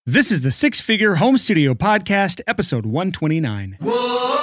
This is the Six Figure Home Studio Podcast, episode 129. You're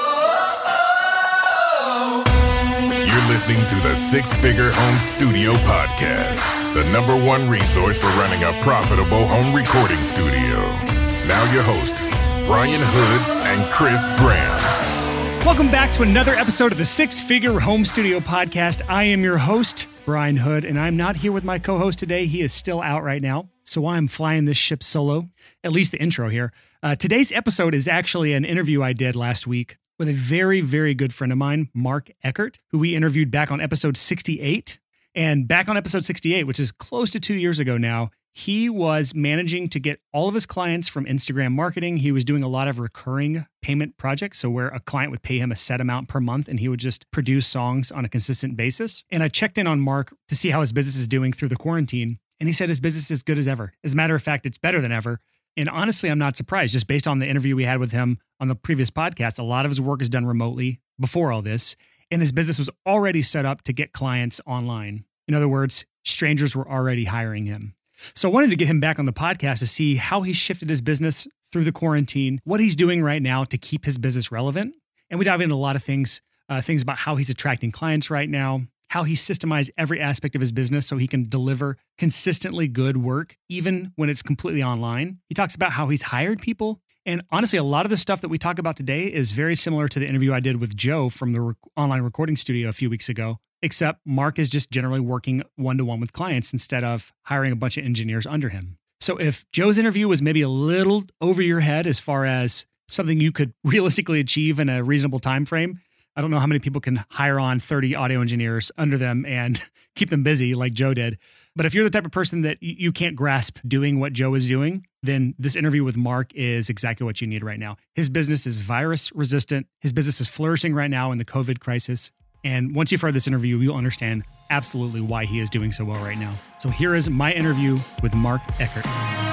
listening to the Six Figure Home Studio Podcast, the number one resource for running a profitable home recording studio. Now your hosts, Brian Hood and Chris Graham. Welcome back to another episode of the Six Figure Home Studio Podcast. I am your host, Brian Hood, and I'm not here with my co-host today. He is still out right now, so I'm flying this ship solo, at least the intro here. Today's episode is actually an interview I did last week with a very, very good friend of mine, Mark Eckert, who we interviewed back on episode 68. And back on episode 68, which is close to 2 years ago now, he was managing to get all of his clients from Instagram marketing. He was doing a lot of recurring payment projects, so where a client would pay him a set amount per month and he would just produce songs on a consistent basis. And I checked in on Mark to see how his business is doing through the quarantine, and he said his business is as good as ever. As a matter of fact, it's better than ever. And honestly, I'm not surprised. Just based on the interview we had with him on the previous podcast, a lot of his work is done remotely before all this, and his business was already set up to get clients online. In other words, strangers were already hiring him. So I wanted to get him back on the podcast to see how he shifted his business through the quarantine, what he's doing right now to keep his business relevant. And we dive into a lot of things about how he's attracting clients right now, how he systemized every aspect of his business so he can deliver consistently good work, even when it's completely online. He talks about how he's hired people. And honestly, a lot of the stuff that we talk about today is very similar to the interview I did with Joe from the online recording studio a few weeks ago, except Mark is just generally working one-to-one with clients instead of hiring a bunch of engineers under him. So if Joe's interview was maybe a little over your head as far as something you could realistically achieve in a reasonable time frame, I don't know how many people can hire on 30 audio engineers under them and keep them busy like Joe did. But if you're the type of person that you can't grasp doing what Joe is doing, then this interview with Mark is exactly what you need right now. His business is virus resistant. His business is flourishing right now in the COVID crisis. And once you've heard this interview, you'll understand absolutely why he is doing so well right now. So here is my interview with Mark Eckert.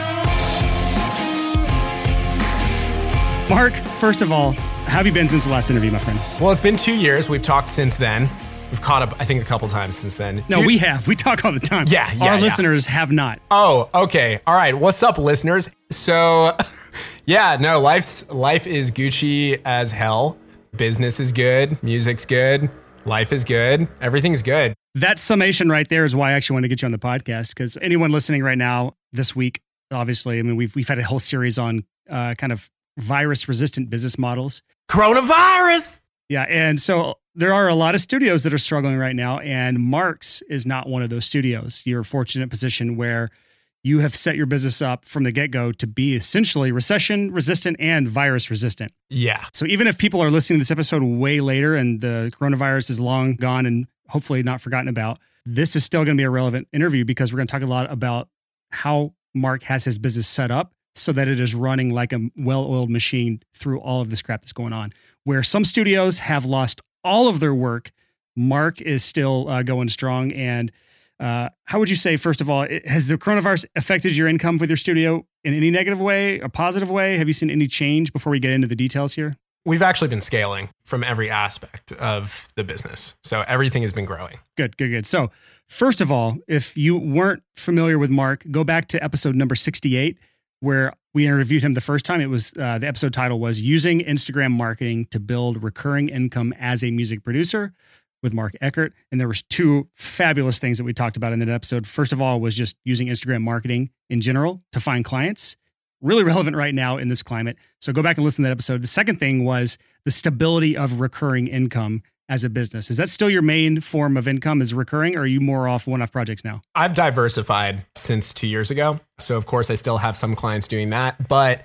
Mark, first of all, how have you been since the last interview, my friend? Well, it's been 2 years. We've talked since then. We've caught up, I think, a couple times since then. No, we have. We talk all the time. Yeah. Our listeners have not. Oh, okay. All right. What's up, listeners? So, life is Gucci as hell. Business is good. Music's good. Life is good. Everything's good. That summation right there is why I actually want to get you on the podcast, because anyone listening right now this week, obviously, I mean, we've had a whole series on kind of virus-resistant business models. Coronavirus! Yeah, and so there are a lot of studios that are struggling right now, and Mark's is not one of those studios. You're in a fortunate position where you have set your business up from the get-go to be essentially recession-resistant and virus-resistant. Yeah. So even if people are listening to this episode way later and the coronavirus is long gone and hopefully not forgotten about, this is still going to be a relevant interview because we're going to talk a lot about how Mark has his business set up so that it is running like a well-oiled machine through all of this crap that's going on. Where some studios have lost all of their work, Mark is still going strong. And how would you say, first of all, has the coronavirus affected your income with your studio in any negative way, a positive way? Have you seen any change before we get into the details here? We've actually been scaling from every aspect of the business. So everything has been growing. Good. So first of all, if you weren't familiar with Mark, go back to episode number 68, where we interviewed him the first time. It was the episode title was Using Instagram Marketing to Build Recurring Income as a Music Producer with Mark Eckert. And there was two fabulous things that we talked about in that episode. First of all was just using Instagram marketing in general to find clients. Really relevant right now in this climate. So go back and listen to that episode. The second thing was the stability of recurring income as a business. Is that still your main form of income, is recurring, or are you more off one-off projects now? I've diversified since 2 years ago. So of course I still have some clients doing that, but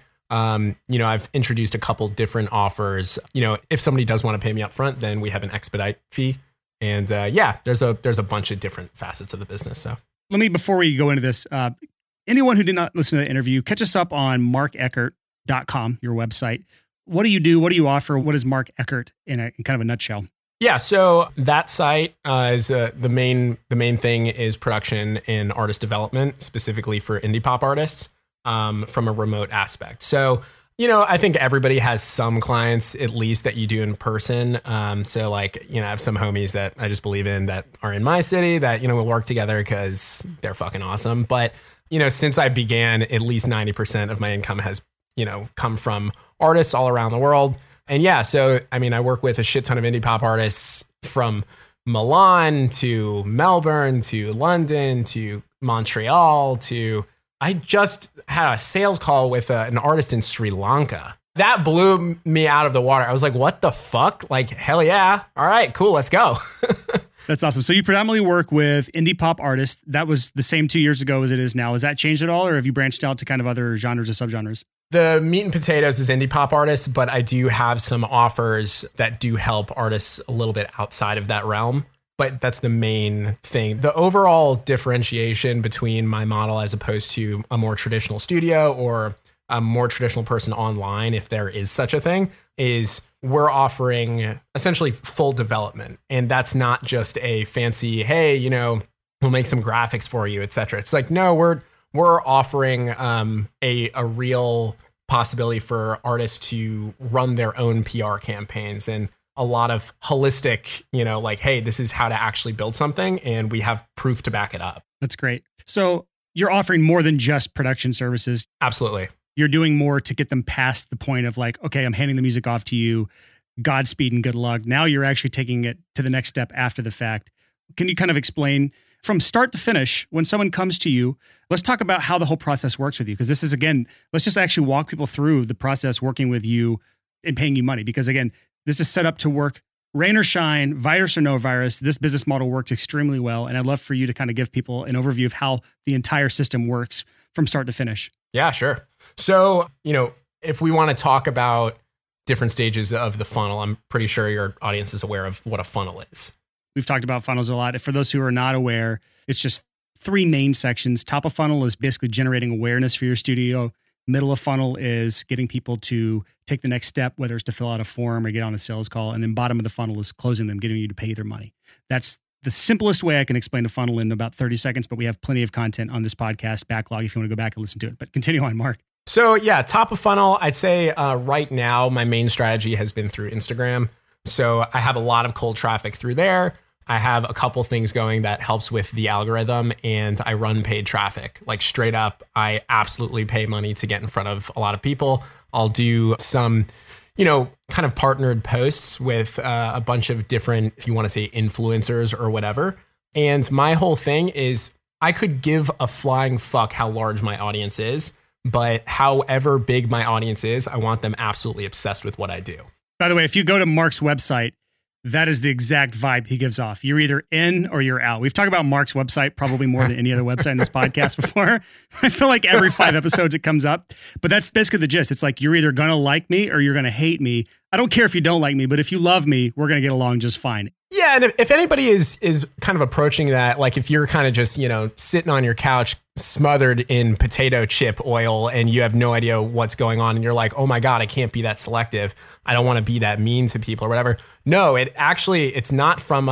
I've introduced a couple different offers. If somebody does want to pay me up front, then we have an expedite fee. And there's a bunch of different facets of the business. So let me, before we go into this, anyone who did not listen to the interview, catch us up on markeckert.com, your website. What do you do? What do you offer? What is Mark Eckert in kind of a nutshell? Yeah, so that site is the main thing is production and artist development, specifically for indie pop artists from a remote aspect. So, I think everybody has some clients at least that you do in person. So I have some homies that I just believe in that are in my city that, we'll work together because they're fucking awesome. But since I began, at least 90% of my income has, come from artists all around the world. And yeah, so, I work with a shit ton of indie pop artists from Milan to Melbourne to London to Montreal to, I just had a sales call with an artist in Sri Lanka. That blew me out of the water. I was like, what the fuck? Like, hell yeah. All right, cool. Let's go. That's awesome. So you predominantly work with indie pop artists. That was the same 2 years ago as it is now. Has that changed at all, or have you branched out to kind of other genres or subgenres? The meat and potatoes is indie pop artists, but I do have some offers that do help artists a little bit outside of that realm. But that's the main thing. The overall differentiation between my model as opposed to a more traditional studio or a more traditional person online, if there is such a thing, is we're offering essentially full development. And that's not just a fancy, hey, we'll make some graphics for you, et cetera. It's like, no, we're offering a real possibility for artists to run their own PR campaigns and a lot of holistic, like, hey, this is how to actually build something. And we have proof to back it up. That's great. So you're offering more than just production services. Absolutely. You're doing more to get them past the point of like, okay, I'm handing the music off to you. Godspeed and good luck. Now you're actually taking it to the next step after the fact. Can you kind of explain from start to finish, when someone comes to you, let's talk about how the whole process works with you. Because this is, again, let's just actually walk people through the process working with you and paying you money. Because again, this is set up to work rain or shine, virus or no virus. This business model works extremely well. And I'd love for you to kind of give people an overview of how the entire system works from start to finish. Yeah, sure. So, if we want to talk about different stages of the funnel, I'm pretty sure your audience is aware of what a funnel is. We've talked about funnels a lot. For those who are not aware, it's just 3 main sections. Top of funnel is basically generating awareness for your studio. Middle of funnel is getting people to take the next step, whether it's to fill out a form or get on a sales call. And then bottom of the funnel is closing them, getting you to pay their money. That's the simplest way I can explain a funnel in about 30 seconds, but we have plenty of content on this podcast backlog if you want to go back and listen to it. But continue on, Mark. So yeah, top of funnel, I'd say right now, my main strategy has been through Instagram. So I have a lot of cold traffic through there. I have a couple things going that helps with the algorithm, and I run paid traffic. Like straight up, I absolutely pay money to get in front of a lot of people. I'll do some, kind of partnered posts with a bunch of different, if you want to say influencers or whatever. And my whole thing is I could give a flying fuck how large my audience is, but however big my audience is, I want them absolutely obsessed with what I do. By the way, if you go to Mark's website, that is the exact vibe he gives off. You're either in or you're out. We've talked about Mark's website probably more than any other website in this podcast before. I feel like every 5 episodes it comes up, but that's basically the gist. It's like, you're either going to like me or you're going to hate me. I don't care if you don't like me, but if you love me, we're going to get along just fine. Yeah. And if anybody is kind of approaching that, like if you're kind of just, sitting on your couch smothered in potato chip oil and you have no idea what's going on and you're like, oh my God, I can't be that selective. I don't want to be that mean to people or whatever. No, it's not from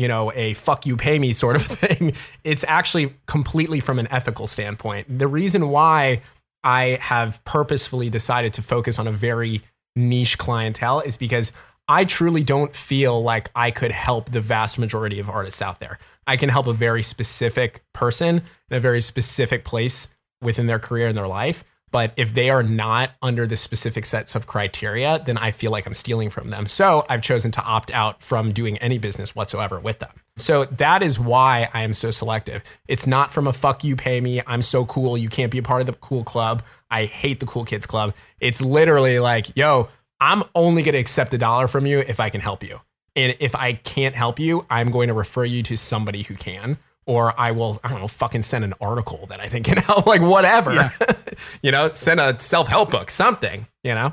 a fuck you, pay me sort of thing. It's actually completely from an ethical standpoint. The reason why I have purposefully decided to focus on a very niche clientele is because I truly don't feel like I could help the vast majority of artists out there. I can help a very specific person in a very specific place within their career and their life. But if they are not under the specific sets of criteria, then I feel like I'm stealing from them. So I've chosen to opt out from doing any business whatsoever with them. So that is why I am so selective. It's not from a fuck you, pay me, I'm so cool, you can't be a part of the cool club, I hate the cool kids club. It's literally like, yo, I'm only going to accept $1 from you if I can help you. And if I can't help you, I'm going to refer you to somebody who can. Or I will, fucking send an article that I think can help, like whatever, yeah. Send a self-help book, something,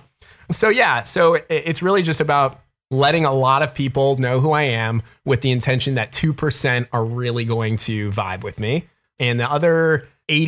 So yeah, so it's really just about letting a lot of people know who I am with the intention that 2% are really going to vibe with me. And the other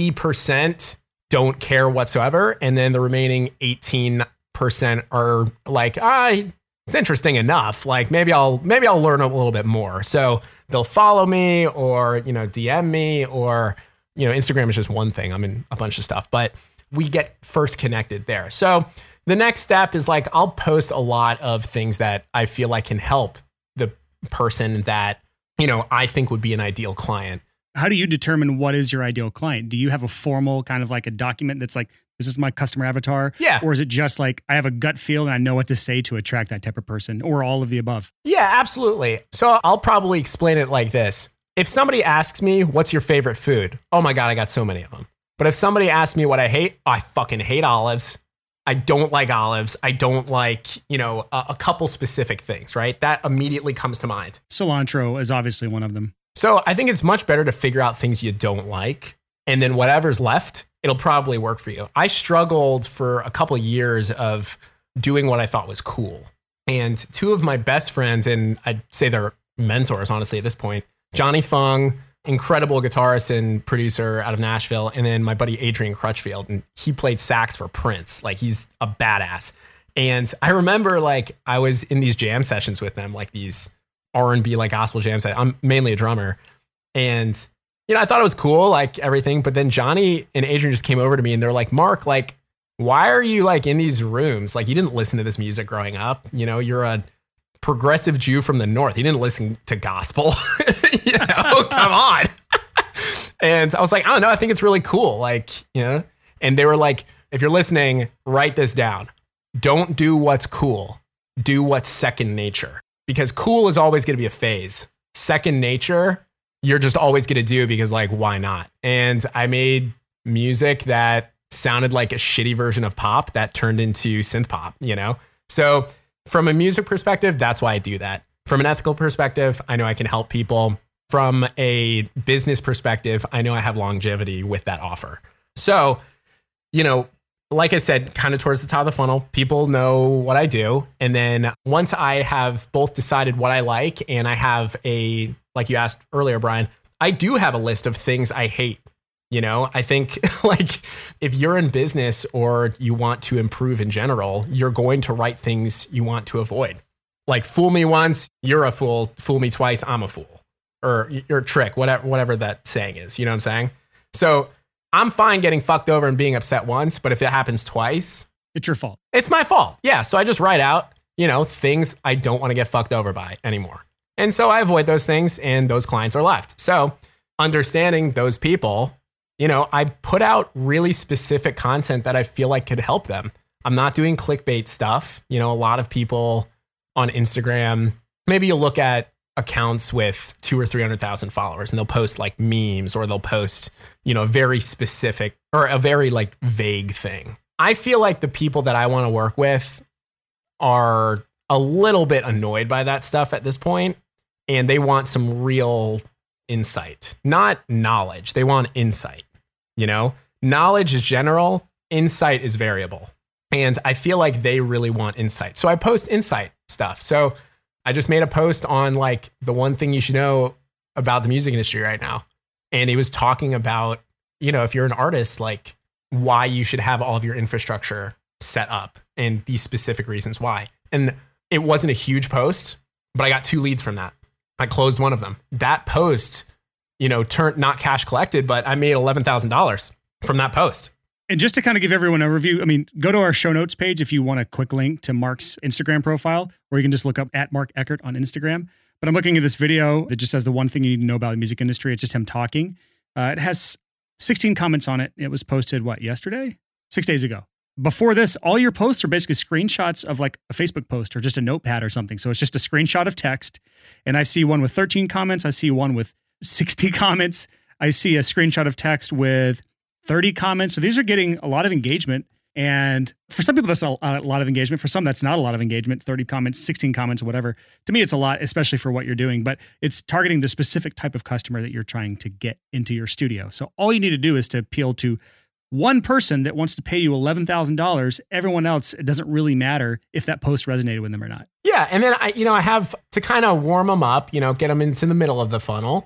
80% don't care whatsoever. And then the remaining 18% are like, it's interesting enough. Like maybe I'll learn a little bit more. So they'll follow me or, DM me or, Instagram is just one thing. I'm in a bunch of stuff, but we get first connected there. So the next step is like, I'll post a lot of things that I feel like can help the person that, I think would be an ideal client. How do you determine what is your ideal client? Do you have a formal kind of like a document that's like, this is my customer avatar? Yeah. Or is it just like, I have a gut feel and I know what to say to attract that type of person, or all of the above? Yeah, absolutely. So I'll probably explain it like this. If somebody asks me, what's your favorite food? Oh my God, I got so many of them. But if somebody asks me what I hate, I fucking hate olives. I don't like olives. I don't like, a couple specific things, right? That immediately comes to mind. Cilantro is obviously one of them. So I think it's much better to figure out things you don't like, and then whatever's left, it'll probably work for you. I struggled for a couple of years of doing what I thought was cool. And two of my best friends, and I'd say they're mentors, honestly, at this point, Johnny Fung, incredible guitarist and producer out of Nashville, and then my buddy Adrian Crutchfield, and he played sax for Prince. Like, he's a badass. And I remember, like, I was in these jam sessions with them, like these R&B, like gospel jam sessions. I'm mainly a drummer. And, I thought it was cool, like everything. But then Johnny and Adrian just came over to me and they're like, Mark, like, why are you like in these rooms? Like, you didn't listen to this music growing up. You're a progressive Jew from the North. You didn't listen to gospel. Come on. And I was like, I don't know. I think it's really cool. Like, and they were like, if you're listening, write this down. Don't do what's cool. Do what's second nature. Because cool is always going to be a phase. Second nature, you're just always going to do because, like, why not? And I made music that sounded like a shitty version of pop that turned into synth pop, So from a music perspective, that's why I do that. From an ethical perspective, I know I can help people. From a business perspective, I know I have longevity with that offer. So, like I said, kind of towards the top of the funnel, people know what I do. And then once I have both decided what I like, and I have like you asked earlier, Brian, I do have a list of things I hate. I think like if you're in business or you want to improve in general, you're going to write things you want to avoid. Like, fool me once, you're a fool. Fool me twice, I'm a fool. Or you're a trick, whatever that saying is. You know what I'm saying? So I'm fine getting fucked over and being upset once, but if it happens twice, it's your fault. It's my fault. Yeah. So I just write out, things I don't want to get fucked over by anymore. And so I avoid those things, and those clients are left. So understanding those people, I put out really specific content that I feel like could help them. I'm not doing clickbait stuff. A lot of people on Instagram, maybe you'll look at accounts with 200,000 or 300,000 followers, and they'll post like memes, or they'll post, a very specific or a very like vague thing. I feel like the people that I want to work with are a little bit annoyed by that stuff at this point, and they want some real insight, not knowledge. They want insight. Knowledge is general, insight is variable. And I feel like they really want insight. So I post insight stuff. So I just made a post on like the one thing you should know about the music industry right now. And he was talking about, if you're an artist, like why you should have all of your infrastructure set up and these specific reasons why. And it wasn't a huge post, but I got 2 leads from that. I closed one of them. That post, turned not cash collected, but I made $11,000 from that post. And just to kind of give everyone an overview, go to our show notes page if you want a quick link to Mark's Instagram profile, or you can just look up at Mark Eckert on Instagram. But I'm looking at this video that just says the one thing you need to know about the music industry. It's just him talking. It has 16 comments on it. It was posted, yesterday? 6 days ago. Before this, all your posts are basically screenshots of like a Facebook post or just a notepad or something. So it's just a screenshot of text. And I see one with 13 comments. I see one with 60 comments. I see a screenshot of text with 30 comments. So these are getting a lot of engagement. And for some people, that's a lot of engagement. For some, that's not a lot of engagement. 30 comments, 16 comments, whatever. To me, it's a lot, especially for what you're doing. But it's targeting the specific type of customer that you're trying to get into your studio. So all you need to do is to appeal to one person that wants to pay you $11,000. Everyone else, it doesn't really matter if that post resonated with them or not. Yeah. And then I have to kind of warm them up, get them into the middle of the funnel.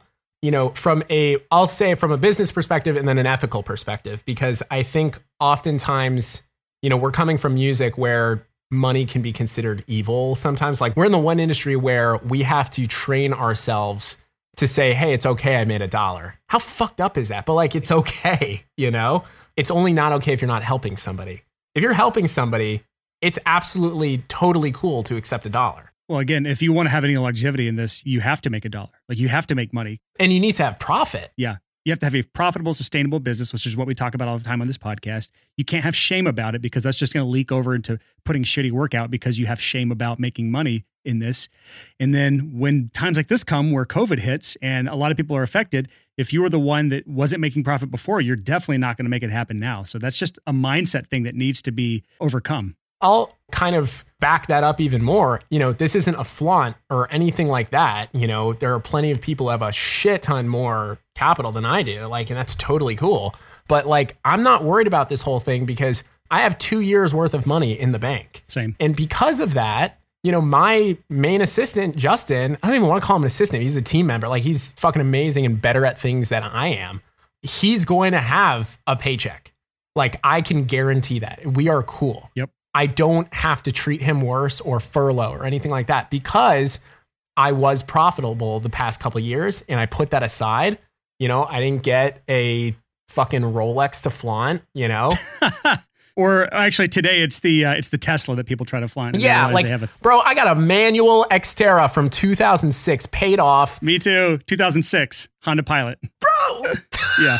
I'll say from a business perspective and then an ethical perspective, because I think oftentimes, we're coming from music where money can be considered evil. Sometimes like we're in the one industry where we have to train ourselves to say, hey, it's okay, I made $1. How fucked up is that? But like, it's okay, It's only not okay if you're not helping somebody. If you're helping somebody, it's absolutely totally cool to accept $1. Well, again, if you want to have any longevity in this, you have to make $1. Like you have to make money. And you need to have profit. Yeah. You have to have a profitable, sustainable business, which is what we talk about all the time on this podcast. You can't have shame about it because that's just going to leak over into putting shitty work out because you have shame about making money in this. And then when times like this come where COVID hits and a lot of people are affected, if you were the one that wasn't making profit before, you're definitely not going to make it happen now. So that's just a mindset thing that needs to be overcome. I'll kind of back that up even more. This isn't a flaunt or anything like that. There are plenty of people who have a shit ton more capital than I do. And that's totally cool. But I'm not worried about this whole thing because I have 2 years worth of money in the bank. Same. And because of that, my main assistant, Justin, I don't even want to call him an assistant. He's a team member. He's fucking amazing and better at things than I am. He's going to have a paycheck. I can guarantee that. We are cool. Yep. I don't have to treat him worse or furlough or anything like that because I was profitable the past couple of years and I put that aside. I didn't get a fucking Rolex to flaunt, Or actually today it's the Tesla that people try to flaunt. Yeah, bro, I got a manual Xterra from 2006 paid off. Me too. 2006 Honda Pilot. Bro. Yeah.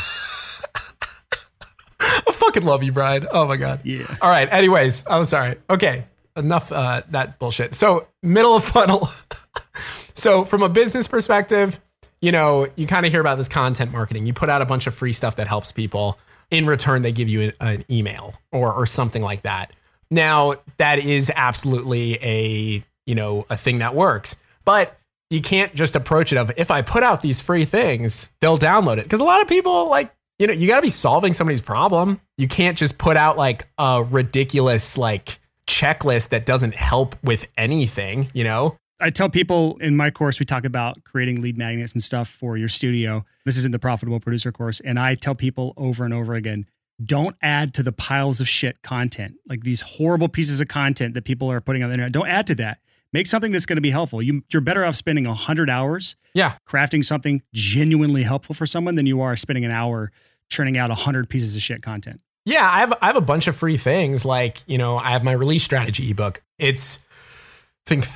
I fucking love you, Brian. Oh my God. Yeah. All right. Anyways, I'm sorry. Okay. Enough that bullshit. So middle of funnel. So from a business perspective, you kind of hear about this content marketing. You put out a bunch of free stuff that helps people. In return, they give you an email or something like that. Now that is absolutely a thing that works, but you can't just approach it of if I put out these free things, they'll download it. Because a lot of people you got to be solving somebody's problem. You can't just put out a ridiculous checklist that doesn't help with anything, I tell people in my course, we talk about creating lead magnets and stuff for your studio. This is in the Profitable Producer course. And I tell people over and over again, don't add to the piles of shit content, these horrible pieces of content that people are putting on the internet. Don't add to that. Make something that's going to be helpful. You're better off spending 100 hours crafting something genuinely helpful for someone than you are spending an hour churning out 100 pieces of shit content. Yeah, I have a bunch of free things. I have my release strategy ebook. It's I think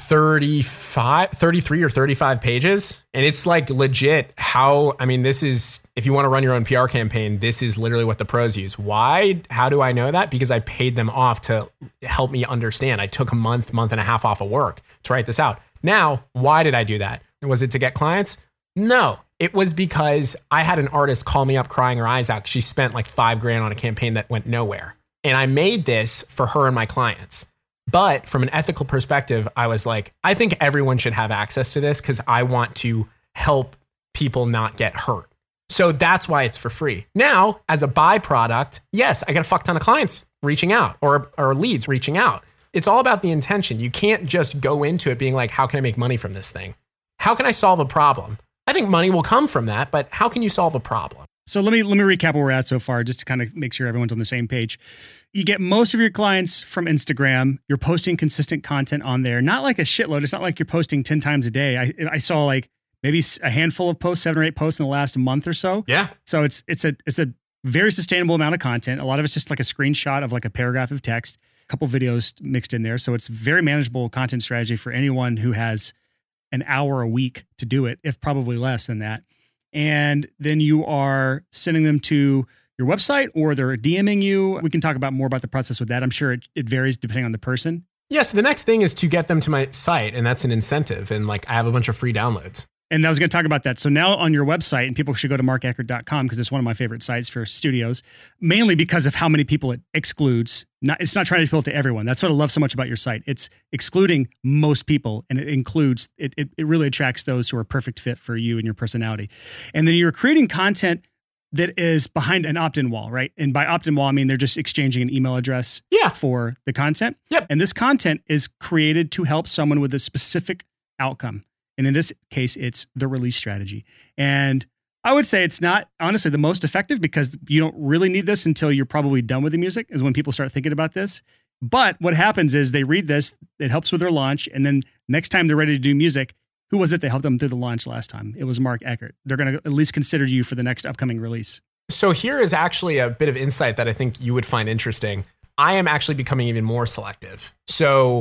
33 or 35 pages. And it's legit this is, if you want to run your own PR campaign, this is literally what the pros use. Why? How do I know that? Because I paid them off to help me understand. I took a month and a half off of work to write this out. Now, why did I do that? Was it to get clients? No, it was because I had an artist call me up crying her eyes out. She spent $5,000 on a campaign that went nowhere. And I made this for her and my clients. But from an ethical perspective, I was I think everyone should have access to this because I want to help people not get hurt. So that's why it's for free. Now, as a byproduct, yes, I got a fuck ton of clients reaching out or leads reaching out. It's all about the intention. You can't just go into it being how can I make money from this thing? How can I solve a problem? I think money will come from that, but how can you solve a problem? So let me recap where we're at so far, just to kind of make sure everyone's on the same page. You get most of your clients from Instagram. You're posting consistent content on there, not a shitload. It's not like you're posting 10 times a day. I saw maybe a handful of posts, 7 or 8 posts in the last month or so. Yeah. So it's a very sustainable amount of content. A lot of it's just a screenshot of a paragraph of text, a couple videos mixed in there. So it's very manageable content strategy for anyone who has an hour a week to do it, if probably less than that. And then you are sending them to your website or they're DMing you. We can talk more about the process with that. I'm sure it varies depending on the person. Yes. The next thing is to get them to my site. And that's an incentive. And I have a bunch of free downloads. And I was going to talk about that. So now on your website, and people should go to markeckert.com because it's one of my favorite sites for studios, mainly because of how many people it excludes. It's not trying to appeal to everyone. That's what I love so much about your site. It's excluding most people, and it includes, it really attracts those who are a perfect fit for you and your personality. And then you're creating content that is behind an opt-in wall, right? And by opt-in wall, I mean they're just exchanging an email address for the content. Yep. And this content is created to help someone with a specific outcome. And in this case, it's the release strategy. And I would say it's not honestly the most effective because you don't really need this until you're probably done with the music is when people start thinking about this. But what happens is they read this, it helps with their launch. And then next time they're ready to do music, who was it that helped them through the launch last time? It was Mark Eckert. They're going to at least consider you for the next upcoming release. So here is actually a bit of insight that I think you would find interesting. I am actually becoming even more selective. So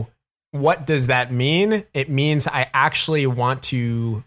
what does that mean? It means I actually want to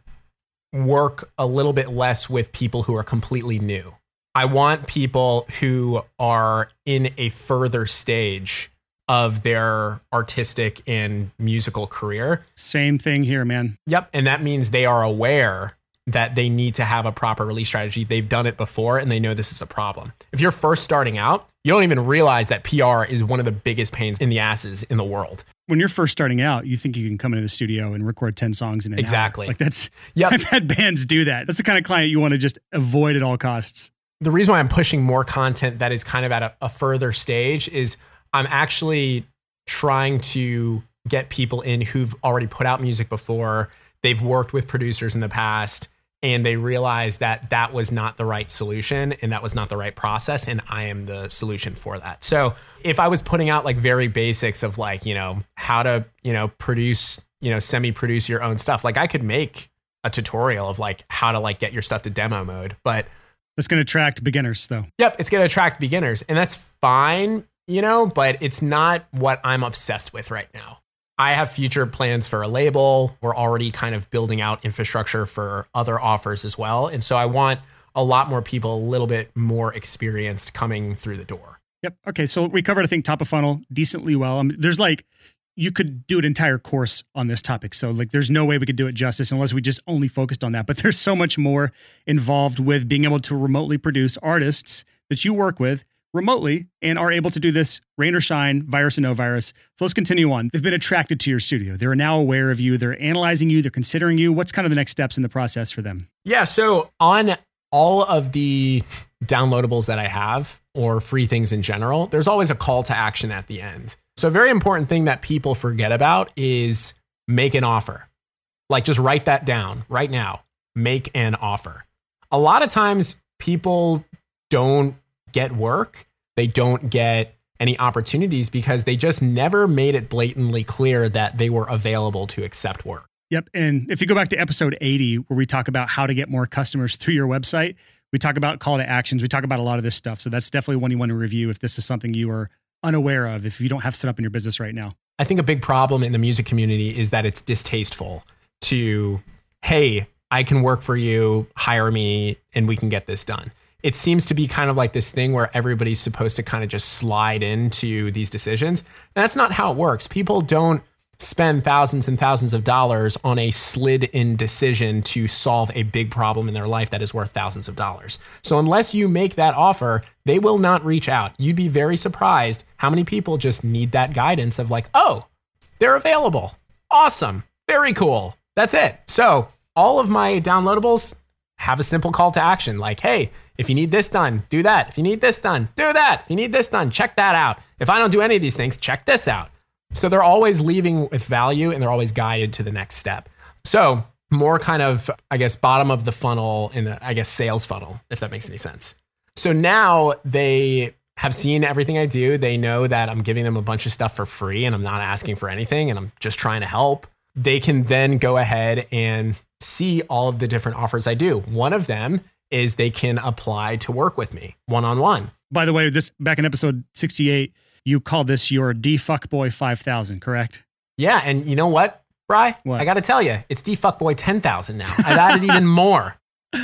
work a little bit less with people who are completely new. I want people who are in a further stage of their artistic and musical career. Same thing here, man. Yep. And that means they are aware that they need to have a proper release strategy. They've done it before and they know this is a problem. If you're first starting out, you don't even realize that PR is one of the biggest pains in the asses in the world. When you're first starting out, you think you can come into the studio and record 10 songs in an Exactly. hour. Like that's, Yep. I've had bands do that. That's the kind of client you want to just avoid at all costs. The reason why I'm pushing more content that is kind of at a further stage is I'm actually trying to get people in who've already put out music before. They've worked with producers in the past and they realize that that was not the right solution and that was not the right process. And I am the solution for that. So if I was putting out like very basics of like, how to, produce, semi-produce your own stuff, like I could make a tutorial of like how to like get your stuff to demo mode, but that's going to attract beginners though. Yep. It's going to attract beginners and that's fine, but it's not what I'm obsessed with right now. I have future plans for a label. We're already kind of building out infrastructure for other offers as well. And so I want a lot more people, a little bit more experienced coming through the door. Yep. Okay. So we covered, I think, top of funnel decently well. There's like, you could do an entire course on this topic. So like, there's no way we could do it justice unless we just only focused on that. But there's so much more involved with being able to remotely produce artists that you work with remotely and are able to do this rain or shine, virus or no virus. So let's continue on. They've been attracted to your studio. They're now aware of you. They're analyzing you. They're considering you. What's kind of the next steps in the process for them? Yeah. So on all of the downloadables that I have or free things in general, there's always a call to action at the end. So a very important thing that people forget about is make an offer. Like just write that down right now. Make an offer. A lot of times people don't get work. They don't get any opportunities because they just never made it blatantly clear that they were available to accept work. Yep. And if you go back to episode 80, where we talk about how to get more customers through your website, we talk about call to actions. We talk about a lot of this stuff. So that's definitely one you want to review if this is something you are unaware of, if you don't have set up in your business right now. I think a big problem in the music community is that it's distasteful to, hey, I can work for you, hire me, and we can get this done. It seems to be kind of like this thing where everybody's supposed to kind of just slide into these decisions. And that's not how it works. People don't spend thousands and thousands of dollars on a slid-in decision to solve a big problem in their life that is worth thousands of dollars. So unless you make that offer, they will not reach out. You'd be very surprised how many people just need that guidance of like, oh, they're available. Awesome. Very cool. That's it. So all of my downloadables have a simple call to action like, hey, if you need this done, do that. If you need this done, do that. If you need this done, check that out. If I don't do any of these things, check this out. So they're always leaving with value and they're always guided to the next step. So more kind of, I guess, bottom of the funnel in the, I guess, sales funnel, if that makes any sense. So now they have seen everything I do. They know that I'm giving them a bunch of stuff for free and I'm not asking for anything and I'm just trying to help. They can then go ahead and see all of the different offers I do. One of them is they can apply to work with me one-on-one. By the way, this back in episode 68, you called this your D-Fuckboy 5000, correct? Yeah. And you know what, Bri? What? I got to tell you, it's D-Fuckboy 10,000 now. I've added even more.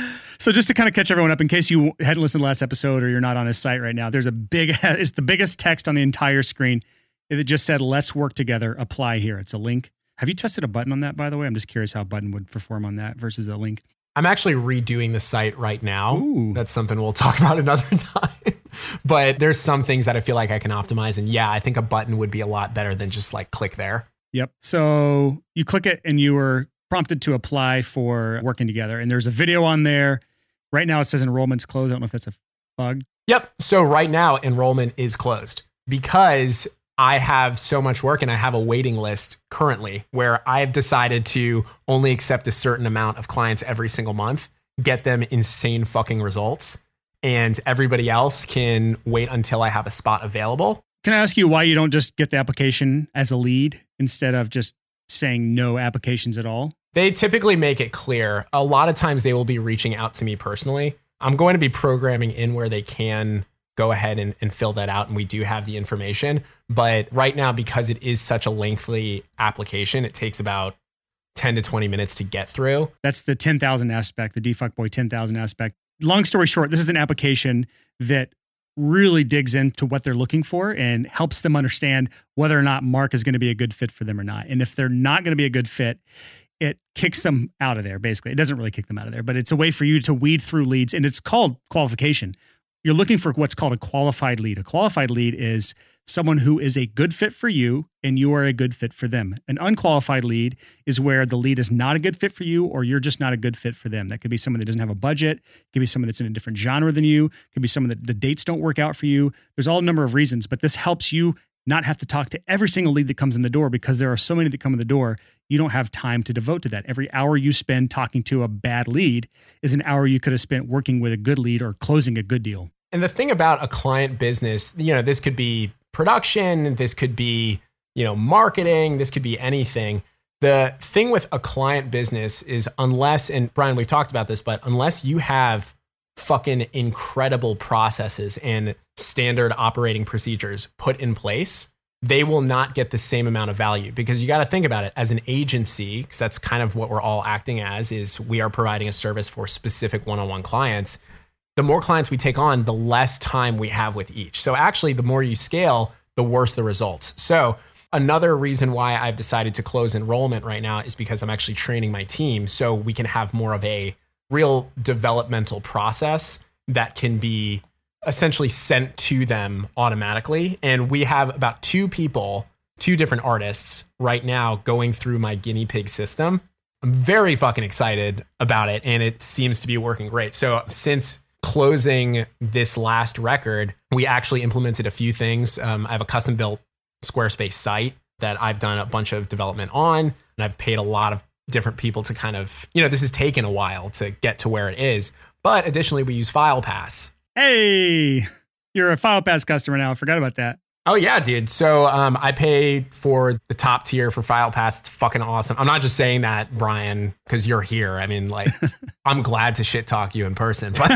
So just to kind of catch everyone up, in case you hadn't listened to the last episode or you're not on his site right now, there's a big, it's the biggest text on the entire screen. It just said, let's work together, apply here. It's a link. Have you tested a button on that, by the way? I'm just curious how a button would perform on that versus a link. I'm actually redoing the site right now. Ooh. That's something we'll talk about another time. But there's some things that I feel like I can optimize. And yeah, I think a button would be a lot better than just like click there. Yep. So you click it and you were prompted to apply for working together. And there's a video on there. Right now it says enrollment's closed. I don't know if that's a bug. Yep. So right now enrollment is closed because I have so much work and I have a waiting list currently where I've decided to only accept a certain amount of clients every single month, get them insane fucking results, and everybody else can wait until I have a spot available. Can I ask you why you don't just get the application as a lead instead of just saying no applications at all? They typically make it clear. A lot of times they will be reaching out to me personally. I'm going to be programming in where they can go ahead and fill that out. And we do have the information. But right now, because it is such a lengthy application, it takes about 10 to 20 minutes to get through. That's the 10,000 aspect, the DeFuckBoy 10,000 aspect. Long story short, this is an application that really digs into what they're looking for and helps them understand whether or not Mark is going to be a good fit for them or not. And if they're not going to be a good fit, it kicks them out of there, basically. It doesn't really kick them out of there, but it's a way for you to weed through leads, and it's called qualification. You're looking for what's called a qualified lead. A qualified lead is someone who is a good fit for you and you are a good fit for them. An unqualified lead is where the lead is not a good fit for you or you're just not a good fit for them. That could be someone that doesn't have a budget. It could be someone that's in a different genre than you. It could be someone that the dates don't work out for you. There's all a number of reasons, but this helps you not have to talk to every single lead that comes in the door because there are so many that come in the door. You don't have time to devote to that. Every hour you spend talking to a bad lead is an hour you could have spent working with a good lead or closing a good deal. And the thing about a client business, this could be production, this could be, marketing, this could be anything. The thing with a client business is unless, and Brian, we've talked about this, but unless you have fucking incredible processes and standard operating procedures put in place, they will not get the same amount of value because you got to think about it as an agency, because that's kind of what we're all acting as, is we are providing a service for specific one-on-one clients. The more clients we take on, the less time we have with each. So actually, the more you scale, the worse the results. So another reason why I've decided to close enrollment right now is because I'm actually training my team so we can have more of a real developmental process that can be essentially sent to them automatically. And we have about 2 different artists right now going through my guinea pig system. I'm very fucking excited about it, and it seems to be working great. So since closing this last record, we actually implemented a few things. I have a custom built Squarespace site that I've done a bunch of development on, and I've paid a lot of different people to kind of, this has taken a while to get to where it is. But additionally, we use FilePass. Hey, you're a FilePass customer now. I forgot about that. Oh yeah, dude. So I pay for the top tier for FilePass. It's fucking awesome. I'm not just saying that, Brian, because you're here. I mean, I'm glad to shit talk you in person. But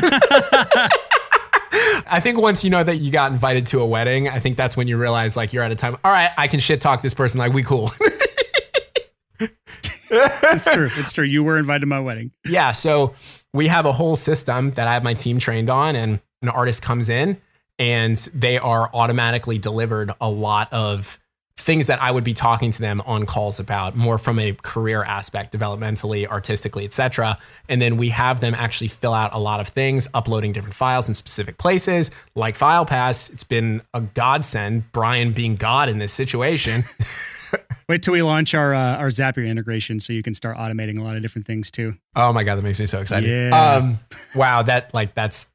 I think once you know that you got invited to a wedding, I think that's when you realize you're at a time. All right, I can shit talk this person. We cool. It's true. It's true. You were invited to my wedding. Yeah. So we have a whole system that I have my team trained on, and an artist comes in and they are automatically delivered a lot of things that I would be talking to them on calls about, more from a career aspect, developmentally, artistically, etc. And then we have them actually fill out a lot of things, uploading different files in specific places, like FilePass. It's been a godsend, Brian being God in this situation. Wait till we launch our Zapier integration so you can start automating a lot of different things too. Oh my God, that makes me so excited. Yeah. Wow, that's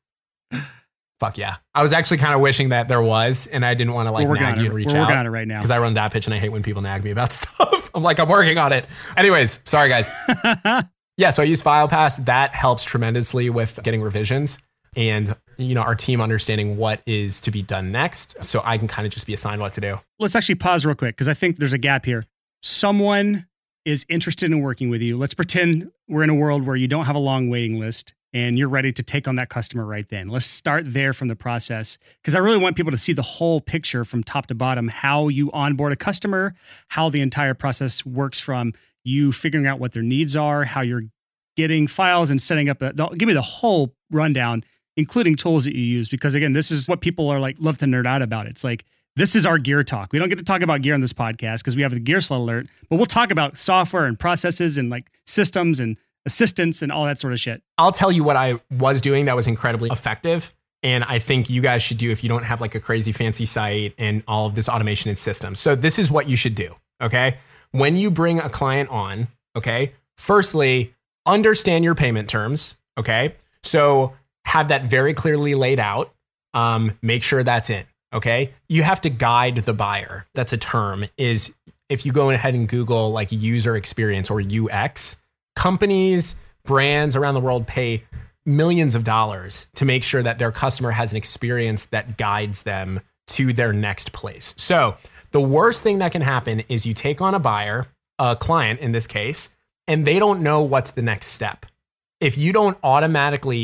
fuck yeah. I was actually kind of wishing that there was, and I didn't want to nag you and reach out. We're working on it right now. Because I run that pitch and I hate when people nag me about stuff. I'm working on it. Anyways, sorry guys. Yeah, so I use FilePass. That helps tremendously with getting revisions and our team understanding what is to be done next. So I can kind of just be assigned what to do. Let's actually pause real quick because I think there's a gap here. Someone is interested in working with you. Let's pretend we're in a world where you don't have a long waiting list and you're ready to take on that customer right then. Let's start there from the process, because I really want people to see the whole picture from top to bottom, how you onboard a customer, how the entire process works from you figuring out what their needs are, how you're getting files and setting up. Give me the whole rundown, including tools that you use, because again, this is what people are love to nerd out about. It's this is our gear talk. We don't get to talk about gear on this podcast because we have the Gear Slut alert, but we'll talk about software and processes and systems and assistants and all that sort of shit. I'll tell you what I was doing that was incredibly effective. And I think you guys should do if you don't have a crazy fancy site and all of this automation and systems. So this is what you should do. Okay. When you bring a client on, okay, firstly, understand your payment terms. Okay. So have that very clearly laid out. Make sure that's in. Okay. You have to guide the buyer. That's a term. Is if you go ahead and Google user experience or UX, companies, brands around the world pay millions of dollars to make sure that their customer has an experience that guides them to their next place. So the worst thing that can happen is you take on a client in this case, and they don't know what's the next step. If you don't automatically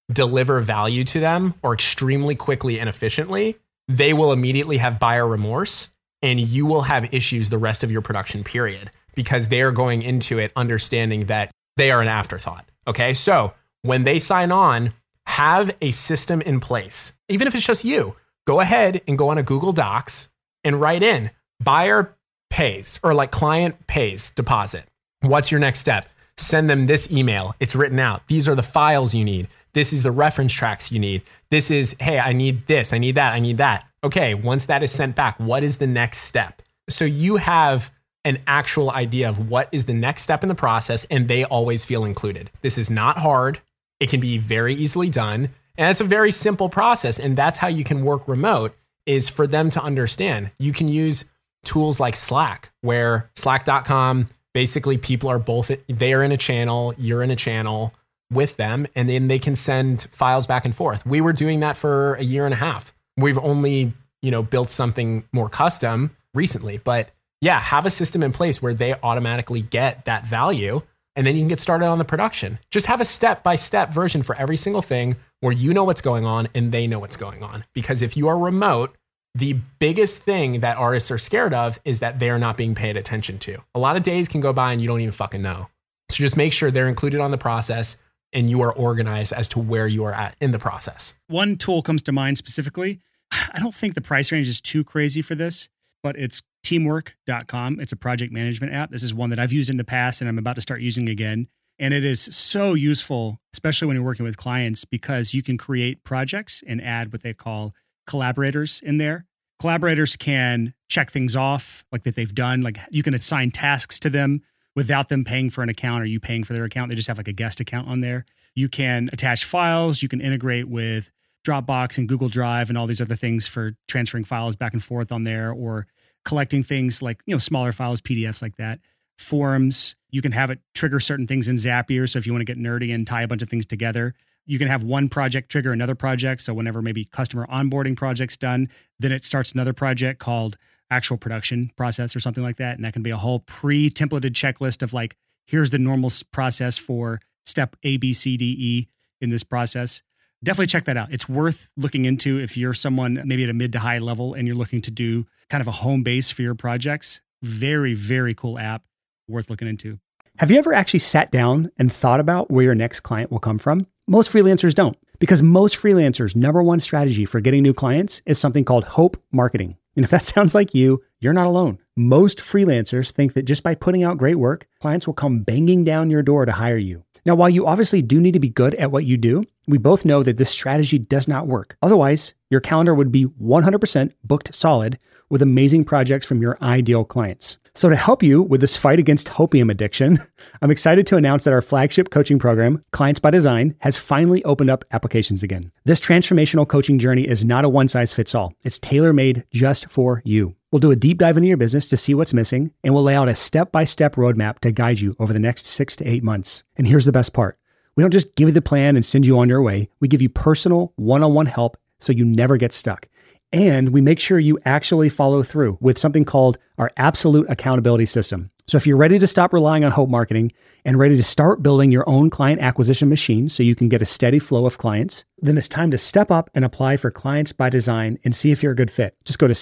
deliver value to them or extremely quickly and efficiently, they will immediately have buyer remorse and you will have issues the rest of your production period because they are going into it understanding that they are an afterthought. Okay. So when they sign on, have a system in place. Even if it's just you, go ahead and go on a Google Docs and write in buyer pays or like client pays deposit. What's your next step? Send them this email. It's written out. These are the files you need. This is the reference tracks you need. This is, hey, I need this. I need that. I need that. Okay. Once that is sent back, what is the next step? So you have an actual idea of what is the next step in the process and they always feel included. This is not hard. It can be very easily done. And it's a very simple process. And that's how you can work remote is for them to understand. You can use tools like Slack, where slack.com, basically people are both, they are in a channel, you're in a channel with them, and then they can send files back and forth. We were doing that for a year and a half. We've only, built something more custom recently, but yeah, have a system in place where they automatically get that value. And then you can get started on the production. Just have a step-by-step version for every single thing where you know what's going on and they know what's going on. Because if you are remote, the biggest thing that artists are scared of is that they're not being paid attention to. A lot of days can go by and you don't even fucking know. So just make sure they're included on the process and you are organized as to where you are at in the process. One tool comes to mind specifically. I don't think the price range is too crazy for this, but it's teamwork.com. It's a project management app. This is one that I've used in the past and I'm about to start using again. And it is so useful, especially when you're working with clients, because you can create projects and add what they call collaborators in there. Collaborators can check things off like that they've done. Like you can assign tasks to them without them paying for an account or you paying for their account. They just have like a guest account on there. You can attach files. You can integrate with Dropbox and Google Drive and all these other things for transferring files back and forth on there, or collecting things like, smaller files, PDFs like that. Forums, you can have it trigger certain things in Zapier. So if you want to get nerdy and tie a bunch of things together, you can have one project trigger another project. So whenever maybe customer onboarding project's done, then it starts another project called actual production process or something like that. And that can be a whole pre-templated checklist of like, here's the normal process for step A, B, C, D, E in this process. Definitely check that out. It's worth looking into if you're someone maybe at a mid to high level and you're looking to do kind of a home base for your projects. Very, very cool app worth looking into. Have you ever actually sat down and thought about where your next client will come from? Most freelancers don't, because most freelancers' number one strategy for getting new clients is something called hope marketing. And if that sounds like you, you're not alone. Most freelancers think that just by putting out great work, clients will come banging down your door to hire you. Now, while you obviously do need to be good at what you do, we both know that this strategy does not work. Otherwise, your calendar would be 100% booked solid with amazing projects from your ideal clients. So to help you with this fight against hopium addiction, I'm excited to announce that our flagship coaching program, Clients by Design, has finally opened up applications again. This transformational coaching journey is not a one-size-fits-all. It's tailor-made just for you. We'll do a deep dive into your business to see what's missing, and we'll lay out a step-by-step roadmap to guide you over the next 6 to 8 months. And here's the best part. We don't just give you the plan and send you on your way. We give you personal one-on-one help so you never get stuck. And we make sure you actually follow through with something called our absolute accountability system. So if you're ready to stop relying on hope marketing and ready to start building your own client acquisition machine so you can get a steady flow of clients, then it's time to step up and apply for Clients by Design and see if you're a good fit. Just go to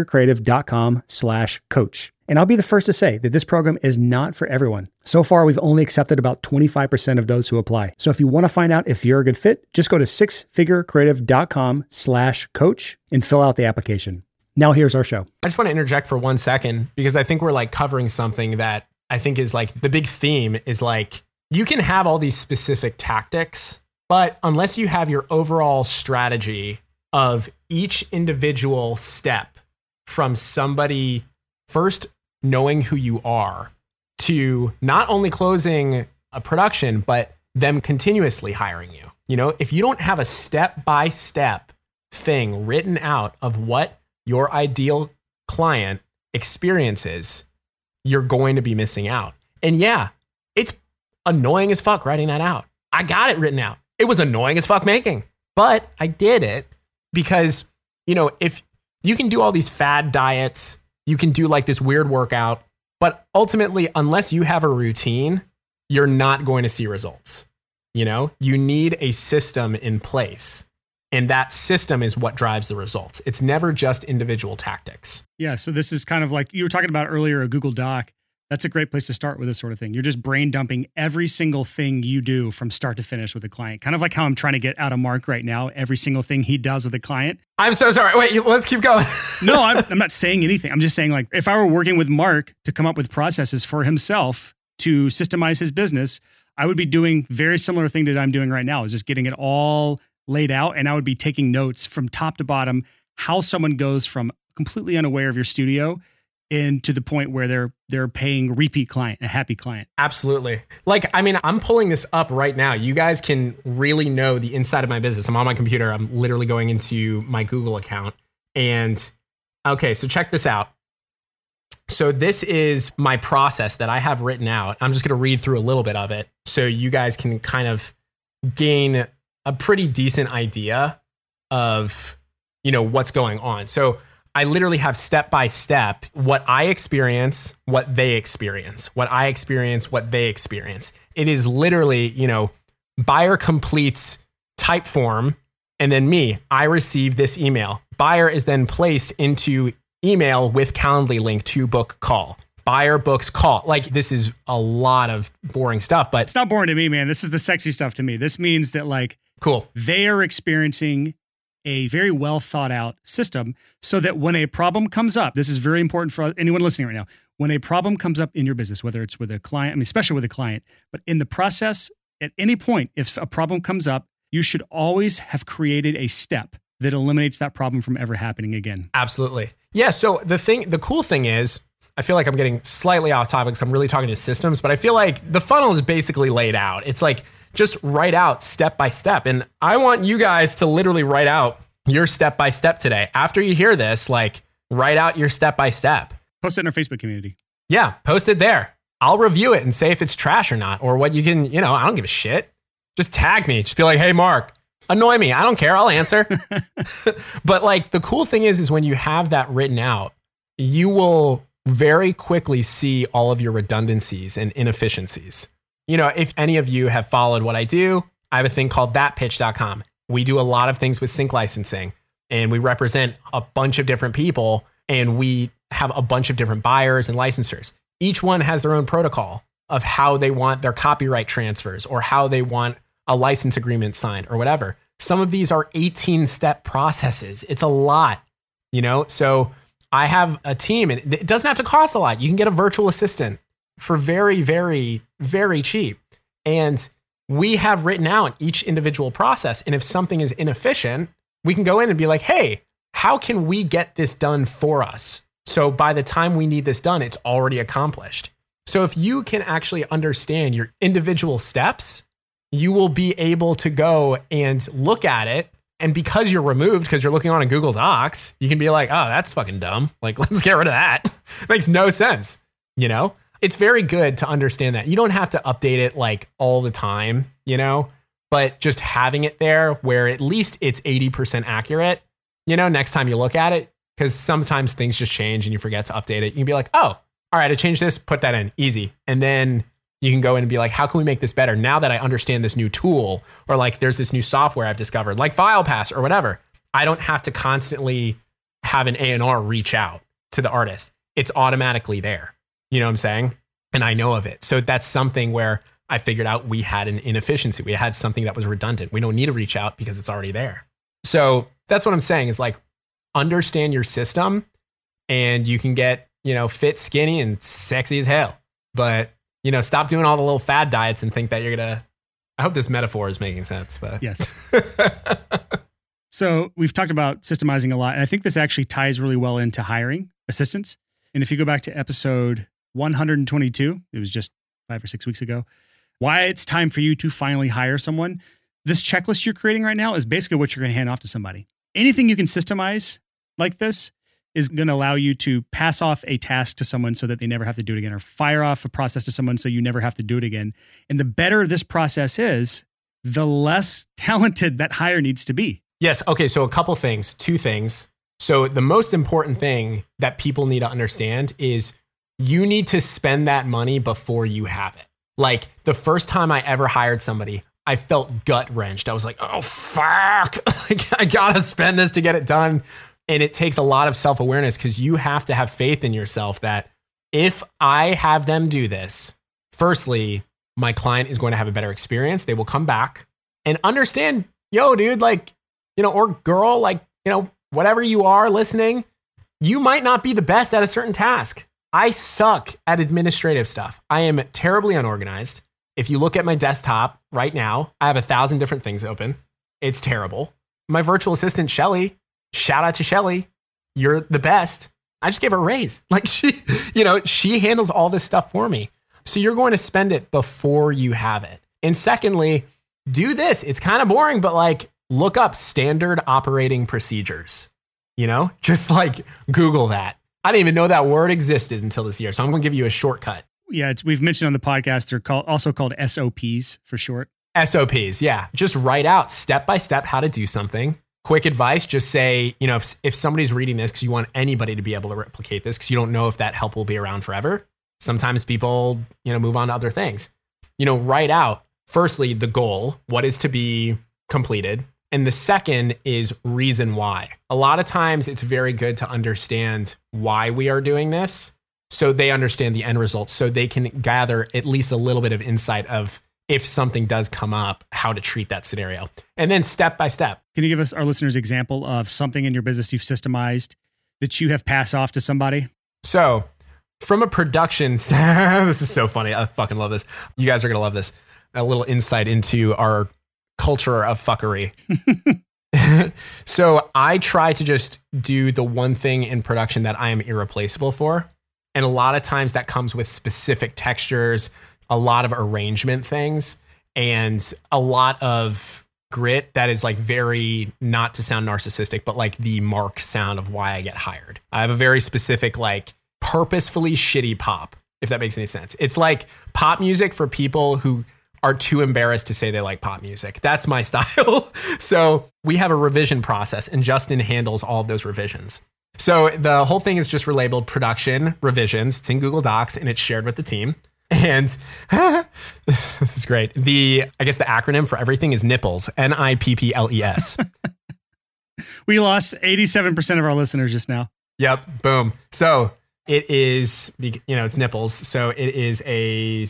sixfigurecreative.com/coach. And I'll be the first to say that this program is not for everyone. So far, we've only accepted about 25% of those who apply. So if you want to find out if you're a good fit, just go to sixfigurecreative.com/coach and fill out the application. Now here's our show. I just want to interject for 1 second because I think we're like covering something that I think is like the big theme is like, you can have all these specific tactics, but unless you have your overall strategy of each individual step from somebody first knowing who you are to not only closing a production, but them continuously hiring you. If you don't have a step-by-step thing written out of what your ideal client experiences, you're going to be missing out. And yeah, it's annoying as fuck writing that out. I got it written out. It was annoying as fuck making, but I did it because, if you can do all these fad diets, you can do like this weird workout, but ultimately, unless you have a routine, you're not going to see results. You know, you need a system in place. And that system is what drives the results. It's never just individual tactics. Yeah. So this is kind of like you were talking about earlier, a Google Doc. That's a great place to start with this sort of thing. You're just brain dumping every single thing you do from start to finish with a client. Kind of like how I'm trying to get out of Mark right now, every single thing he does with a client. I'm so sorry. Wait, let's keep going. No, I'm not saying anything. I'm just saying, like, if I were working with Mark to come up with processes for himself to systemize his business, I would be doing very similar thing that I'm doing right now, is just getting it all laid out. And I would be taking notes from top to bottom, how someone goes from completely unaware of your studio and to the point where they're paying repeat client, a happy client. Absolutely. Like, I mean, I'm pulling this up right now. You guys can really know the inside of my business. I'm on my computer. I'm literally going into my Google account. And okay, so check this out. So this is my process that I have written out. I'm just going to read through a little bit of it so you guys can kind of gain a pretty decent idea of, you know, what's going on. So I literally have step by step what I experience, what they experience, what I experience, what they experience. It is literally, you know, buyer completes type form, and then me, I receive this email. Buyer is then placed into email with Calendly link to book call. Buyer books call. Like, this is a lot of boring stuff, but it's not boring to me, man. This is the sexy stuff to me. This means that, like, cool, they are experiencing a very well thought out system so that when a problem comes up, this is very important for anyone listening right now. When a problem comes up in your business, whether it's with a client, I mean, especially with a client, but in the process, at any point, if a problem comes up, you should always have created a step that eliminates that problem from ever happening again. Absolutely. Yeah. So the cool thing is, I feel like I'm getting slightly off topic because I'm really talking to systems, but I feel like the funnel is basically laid out. It's like, just write out step by step. And I want you guys to literally write out your step by step today. After you hear this, like, write out your step by step. Post it in our Facebook community. Yeah, post it there. I'll review it and say if it's trash or not, or what you can, you know, I don't give a shit. Just tag me. Just be like, hey, Mark, annoy me. I don't care. I'll answer. But like, the cool thing is when you have that written out, you will very quickly see all of your redundancies and inefficiencies. You know, if any of you have followed what I do, I have a thing called thatpitch.com. We do a lot of things with sync licensing, and we represent a bunch of different people, and we have a bunch of different buyers and licensors. Each one has their own protocol of how they want their copyright transfers or how they want a license agreement signed or whatever. Some of these are 18-step processes. It's a lot, you know? So I have a team, and it doesn't have to cost a lot. You can get a virtual assistant for very, very, very cheap. And we have written out each individual process. And if something is inefficient, we can go in and be like, hey, how can we get this done for us? So by the time we need this done, it's already accomplished. So if you can actually understand your individual steps, you will be able to go and look at it. And because you're removed, because you're looking on a Google Docs, you can be like, oh, that's fucking dumb. Like, let's get rid of that. It makes no sense, you know? It's very good to understand that. You don't have to update it like all the time, you know, but just having it there where at least it's 80% accurate, you know, next time you look at it, because sometimes things just change and you forget to update it. You can be like, oh, all right, I changed this, put that in, easy. And then you can go in and be like, how can we make this better now that I understand this new tool, or like there's this new software I've discovered, like FilePass or whatever. I don't have to constantly have an A&R reach out to the artist. It's automatically there. You know what I'm saying? And I know of it. So that's something where I figured out we had an inefficiency. We had something that was redundant. We don't need to reach out because it's already there. So that's what I'm saying is like, understand your system and you can get, you know, fit, skinny, and sexy as hell. But, you know, stop doing all the little fad diets and think that you're going to, I hope this metaphor is making sense, but yes. So we've talked about systemizing a lot. And I think this actually ties really well into hiring assistants. And if you go back to episode 122, it was just 5 or 6 weeks ago, why it's time for you to finally hire someone. This checklist you're creating right now is basically what you're going to hand off to somebody. Anything you can systemize like this is going to allow you to pass off a task to someone so that they never have to do it again, or fire off a process to someone so you never have to do it again. And the better this process is, the less talented that hire needs to be. Yes. Okay. So a couple things, 2 things. So the most important thing that people need to understand is you need to spend that money before you have it. Like the first time I ever hired somebody, I felt gut wrenched. I was like, oh, fuck. Like, I gotta spend this to get it done. And it takes a lot of self-awareness because you have to have faith in yourself that if I have them do this, firstly, my client is going to have a better experience. They will come back and understand, yo, dude, like, or girl, like, whatever you are listening, you might not be the best at a certain task. I suck at administrative stuff. I am terribly unorganized. If you look at my desktop right now, I have 1,000 different things open. It's terrible. My virtual assistant, Shelly, shout out to Shelly. You're the best. I just gave her a raise. Like she handles all this stuff for me. So you're going to spend it before you have it. And secondly, do this. It's kind of boring, but like look up standard operating procedures, just like Google that. I didn't even know that word existed until this year. So I'm going to give you a shortcut. Yeah, we've mentioned on the podcast, they're also called SOPs for short. SOPs, yeah. Just write out step by step how to do something. Quick advice, just say, if somebody's reading this because you want anybody to be able to replicate this because you don't know if that help will be around forever. Sometimes people, move on to other things. Write out, firstly, the goal, what is to be completed. And the second is reason why. A lot of times it's very good to understand why we are doing this so they understand the end result so they can gather at least a little bit of insight of if something does come up, how to treat that scenario. And then step by step. Can you give us, our listeners, example of something in your business you've systemized that you have passed off to somebody? So from a production, this is so funny. I fucking love this. You guys are going to love this. A little insight into our culture of fuckery. So I try to just do the one thing in production that I am irreplaceable for. And a lot of times that comes with specific textures, a lot of arrangement things, and a lot of grit that is like very, not to sound narcissistic, but like the Mark sound of why I get hired. I have a very specific, like purposefully shitty pop, if that makes any sense. It's like pop music for people who are too embarrassed to say they like pop music. That's my style. So we have a revision process and Justin handles all of those revisions. So the whole thing is just relabeled production revisions. It's in Google Docs and it's shared with the team. And this is great. I guess the acronym for everything is NIPPLES, NIPPLES. We lost 87% of our listeners just now. Yep. Boom. So it is, it's NIPPLES. So it is a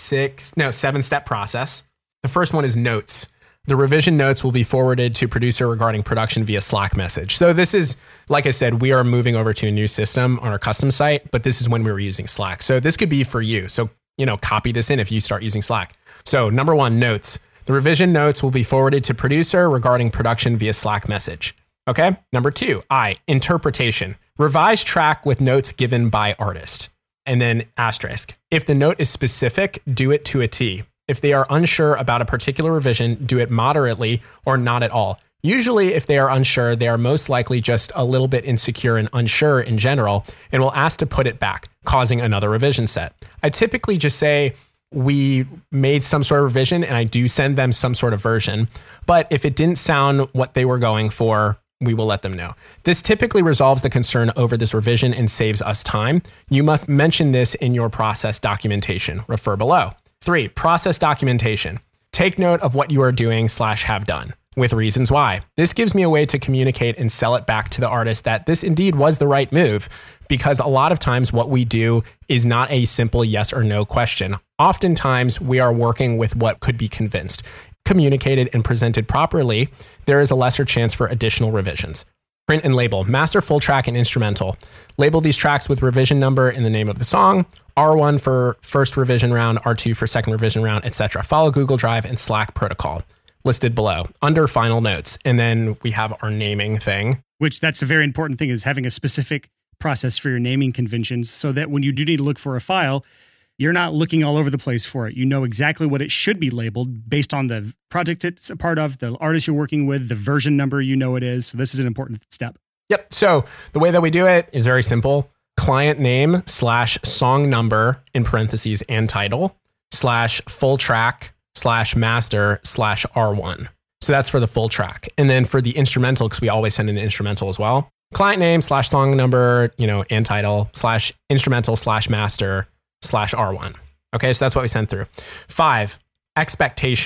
7-step process. The first one is notes. The revision notes will be forwarded to producer regarding production via Slack message. So this is, like I said, we are moving over to a new system on our custom site, but this is when we were using Slack. So this could be for you. So, copy this in if you start using Slack. So number 1, notes. The revision notes will be forwarded to producer regarding production via Slack message. Okay. Number 2, interpretation. Revise track with notes given by artist. And then asterisk. If the note is specific, do it to a T. If they are unsure about a particular revision, do it moderately or not at all. Usually, if they are unsure, they are most likely just a little bit insecure and unsure in general, and will ask to put it back, causing another revision set. I typically just say, we made some sort of revision, and I do send them some sort of version. But if it didn't sound what they were going for, we will let them know. This typically resolves the concern over this revision and saves us time. You must mention this in your process documentation. Refer below. 3, process documentation. Take note of what you are doing / have done with reasons why. This gives me a way to communicate and sell it back to the artist that this indeed was the right move, because a lot of times what we do is not a simple yes or no question. Oftentimes we are working with what could be convinced. Communicated and presented properly, there is a lesser chance for additional revisions. Print and label. Master, full track, and instrumental. Label these tracks with revision number in the name of the song. R1 for first revision round, R2 for second revision round, etc. Follow Google Drive and Slack protocol listed below under final notes. And then we have our naming thing. Which that's a very important thing, is having a specific process for your naming conventions so that when you do need to look for a file, you're not looking all over the place for it. You know exactly what it should be labeled based on the project it's a part of, the artist you're working with, the version number it is. So this is an important step. Yep. So the way that we do it is very simple. Client name / song number in parentheses and title / full track / master / R1. So that's for the full track. And then for the instrumental, because we always send an instrumental as well, client name / song number, and title / instrumental / master / R1. Okay. So that's what we sent through. 5, expectation.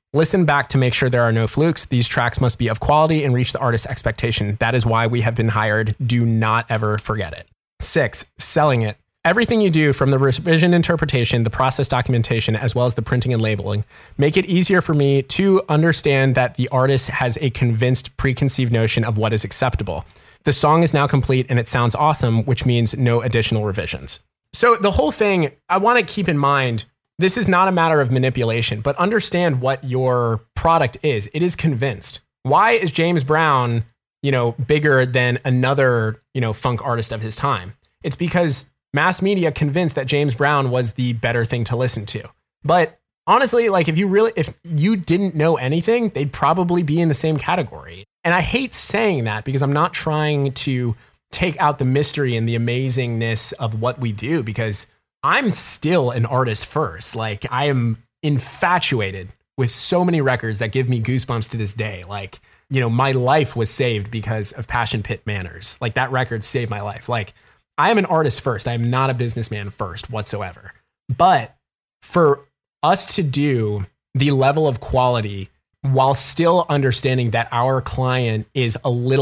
Listen back to make sure there are no flukes. These tracks must be of quality and reach the artist's expectation. That is why we have been hired. Do not ever forget it. 6, selling it. Everything you do, from the revision interpretation, the process documentation, as well as the printing and labeling, make it easier for me to understand that the artist has a convinced, preconceived notion of what is acceptable. The song is now complete and it sounds awesome, which means no additional revisions. So the whole thing, I want to keep in mind, this is not a matter of manipulation, but understand what your product is. It is convinced. Why is James Brown, bigger than another, funk artist of his time? It's because mass media convinced that James Brown was the better thing to listen to. But honestly, if you didn't know anything, they'd probably be in the same category. And I hate saying that because I'm not trying to take out the mystery and the amazingness of what we do, because I'm still an artist first. I am infatuated with so many records that give me goosebumps to this day. My life was saved because of Passion Pit Manners. That record saved my life. I am an artist first. I am not a businessman first whatsoever. But for us to do the level of quality while still understanding that our client is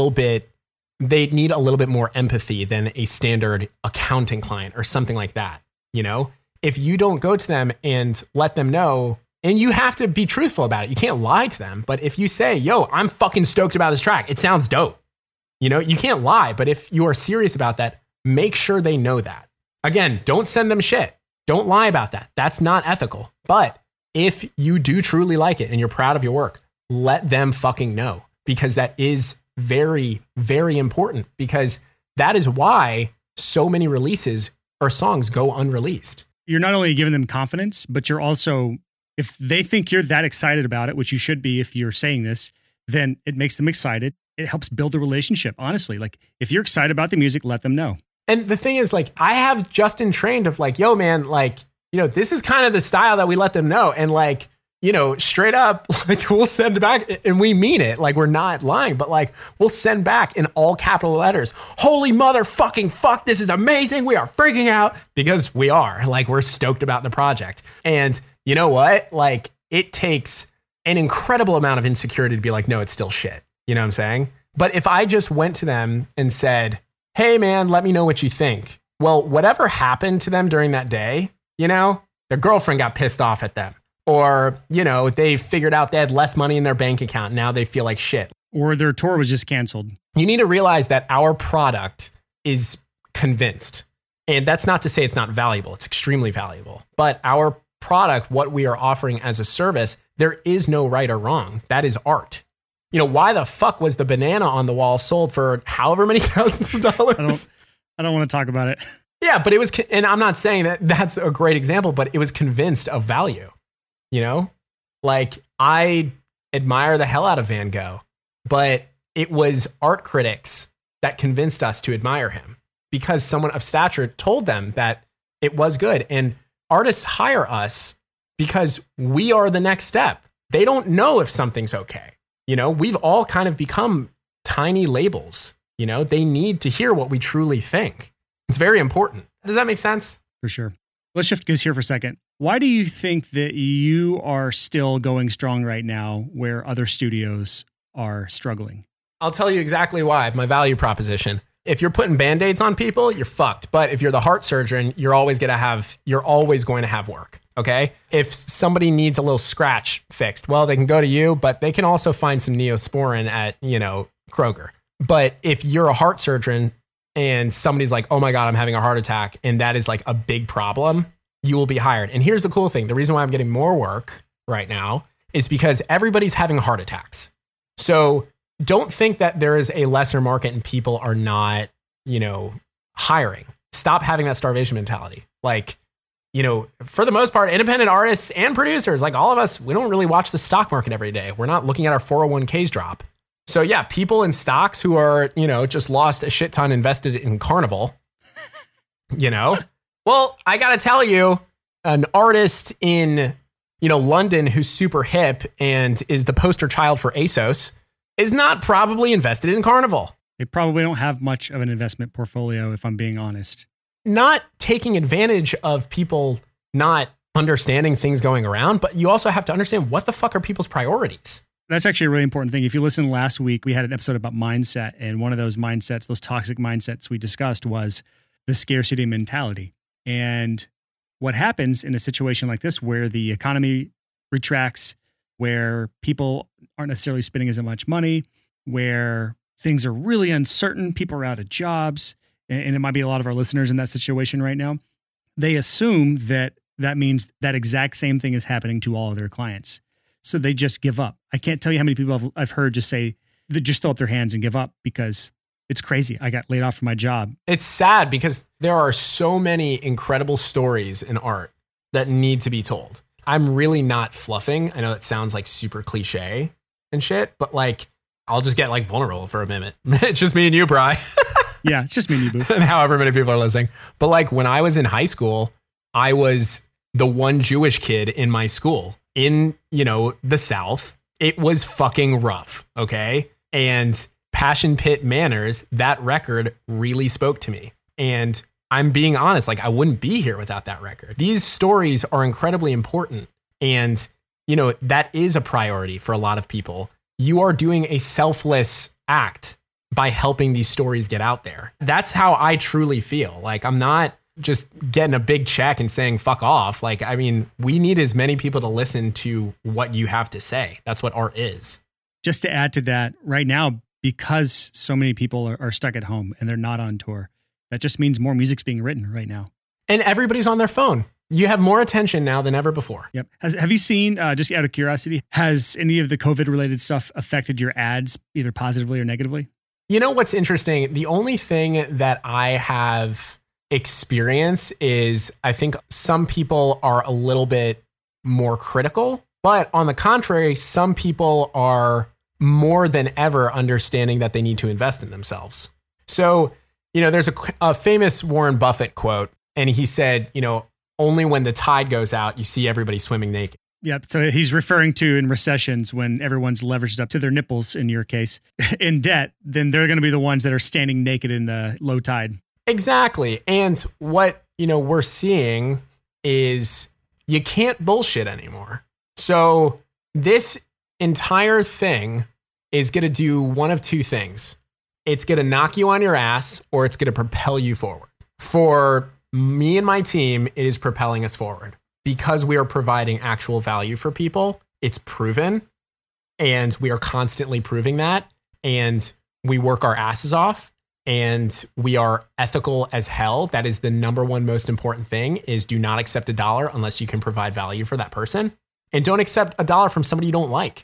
they need a little bit more empathy than a standard accounting client or something like that. If you don't go to them and let them know, and you have to be truthful about it. You can't lie to them. But if you say, yo, I'm fucking stoked about this track, it sounds dope. You can't lie. But if you are serious about that, make sure they know that. Again, don't send them shit. Don't lie about that. That's not ethical. But if you do truly like it and you're proud of your work, let them fucking know, because that is very, very important, because that is why so many releases or songs go unreleased. You're not only giving them confidence, but you're also, if they think you're that excited about it, which you should be if you're saying this, then it makes them excited. It helps build the relationship. Honestly, if you're excited about the music, let them know. And the thing is, I have Justin trained of yo, man, this is kind of the style that we let them know. And straight up, we'll send back, and we mean it. We're not lying, but we'll send back in all capital letters, holy motherfucking fuck, this is amazing. We are freaking out, because we are we're stoked about the project. And you know what? It takes an incredible amount of insecurity to be no, it's still shit. You know what I'm saying? But if I just went to them and said, hey man, let me know what you think. Well, whatever happened to them during that day, their girlfriend got pissed off at them. Or, they figured out they had less money in their bank account. Now they feel like shit. Or their tour was just canceled. You need to realize that our product is convinced. And that's not to say it's not valuable. It's extremely valuable. But our product, what we are offering as a service, there is no right or wrong. That is art. Why the fuck was the banana on the wall sold for however many thousands of dollars? I don't want to talk about it. Yeah, but it was, and I'm not saying that that's a great example, but it was convinced of value. I admire the hell out of Van Gogh, but it was art critics that convinced us to admire him, because someone of stature told them that it was good. And artists hire us because we are the next step. They don't know if something's okay. We've all kind of become tiny labels. They need to hear what we truly think. It's very important. Does that make sense? For sure. Let's shift gears here for a second. Why do you think that you are still going strong right now where other studios are struggling? I'll tell you exactly why. My value proposition. If you're putting Band-Aids on people, you're fucked. But if you're the heart surgeon, you're always going to have work. Okay. If somebody needs a little scratch fixed, well, they can go to you, but they can also find some Neosporin at, Kroger. But if you're a heart surgeon and somebody's like, oh my God, I'm having a heart attack, and that is a big problem, you will be hired. And here's the cool thing. The reason why I'm getting more work right now is because everybody's having heart attacks. So don't think that there is a lesser market and people are not, hiring. Stop having that starvation mentality. For the most part, independent artists and producers, all of us, we don't really watch the stock market every day. We're not looking at our 401ks drop. So yeah, people in stocks who are, just lost a shit ton invested in Carnival, well, I got to tell you, an artist in, London who's super hip and is the poster child for ASOS is not probably invested in Carnival. They probably don't have much of an investment portfolio, if I'm being honest. Not taking advantage of people not understanding things going around, but you also have to understand what the fuck are people's priorities. That's actually a really important thing. If you listen last week, we had an episode about mindset, and one of those mindsets, those toxic mindsets we discussed was the scarcity mentality. And what happens in a situation like this where the economy retracts, where people aren't necessarily spending as much money, where things are really uncertain, people are out of jobs, and it might be a lot of our listeners in that situation right now, they assume that means that exact same thing is happening to all of their clients. So they just give up. I can't tell you how many people I've heard just say, they just throw up their hands and give up because it's crazy. I got laid off from my job. It's sad because there are so many incredible stories in art that need to be told. I'm really not fluffing. I know it sounds like super cliche and shit, but like, I'll just get like vulnerable for a minute. It's just me and you, Bri. Yeah, it's just me and you, boo. And however many people are listening. But like when I was in high school, I was the one Jewish kid in my school in, the South. It was fucking rough. Okay. And Passion Pit Manners, that record really spoke to me. And I'm being honest, like I wouldn't be here without that record. These stories are incredibly important. And, that is a priority for a lot of people. You are doing a selfless act by helping these stories get out there. That's how I truly feel. Like I'm not just getting a big check and saying, fuck off. Like, I mean, we need as many people to listen to what you have to say. That's what art is. Just to add to that, right now, because so many people are stuck at home and they're not on tour, that just means more music's being written right now. And everybody's on their phone. You have more attention now than ever before. Yep. Have you seen, just out of curiosity, has any of the COVID-related stuff affected your ads either positively or negatively? You know what's interesting? The only thing that I have experienced is I think some people are a little bit more critical, but on the contrary, some people are more than ever understanding that they need to invest in themselves. So, there's a famous Warren Buffett quote, and he said, only when the tide goes out, you see everybody swimming naked. Yeah. So he's referring to in recessions when everyone's leveraged up to their nipples, in your case, in debt, then they're going to be the ones that are standing naked in the low tide. Exactly. And what, we're seeing is you can't bullshit anymore. So this entire thing is going to do one of two things. It's going to knock you on your ass or it's going to propel you forward. For me and my team, it is propelling us forward because we are providing actual value for people. It's proven and we are constantly proving that. And we work our asses off and we are ethical as hell. That is the number one most important thing is do not accept $1 unless you can provide value for that person. And don't accept $1 from somebody you don't like,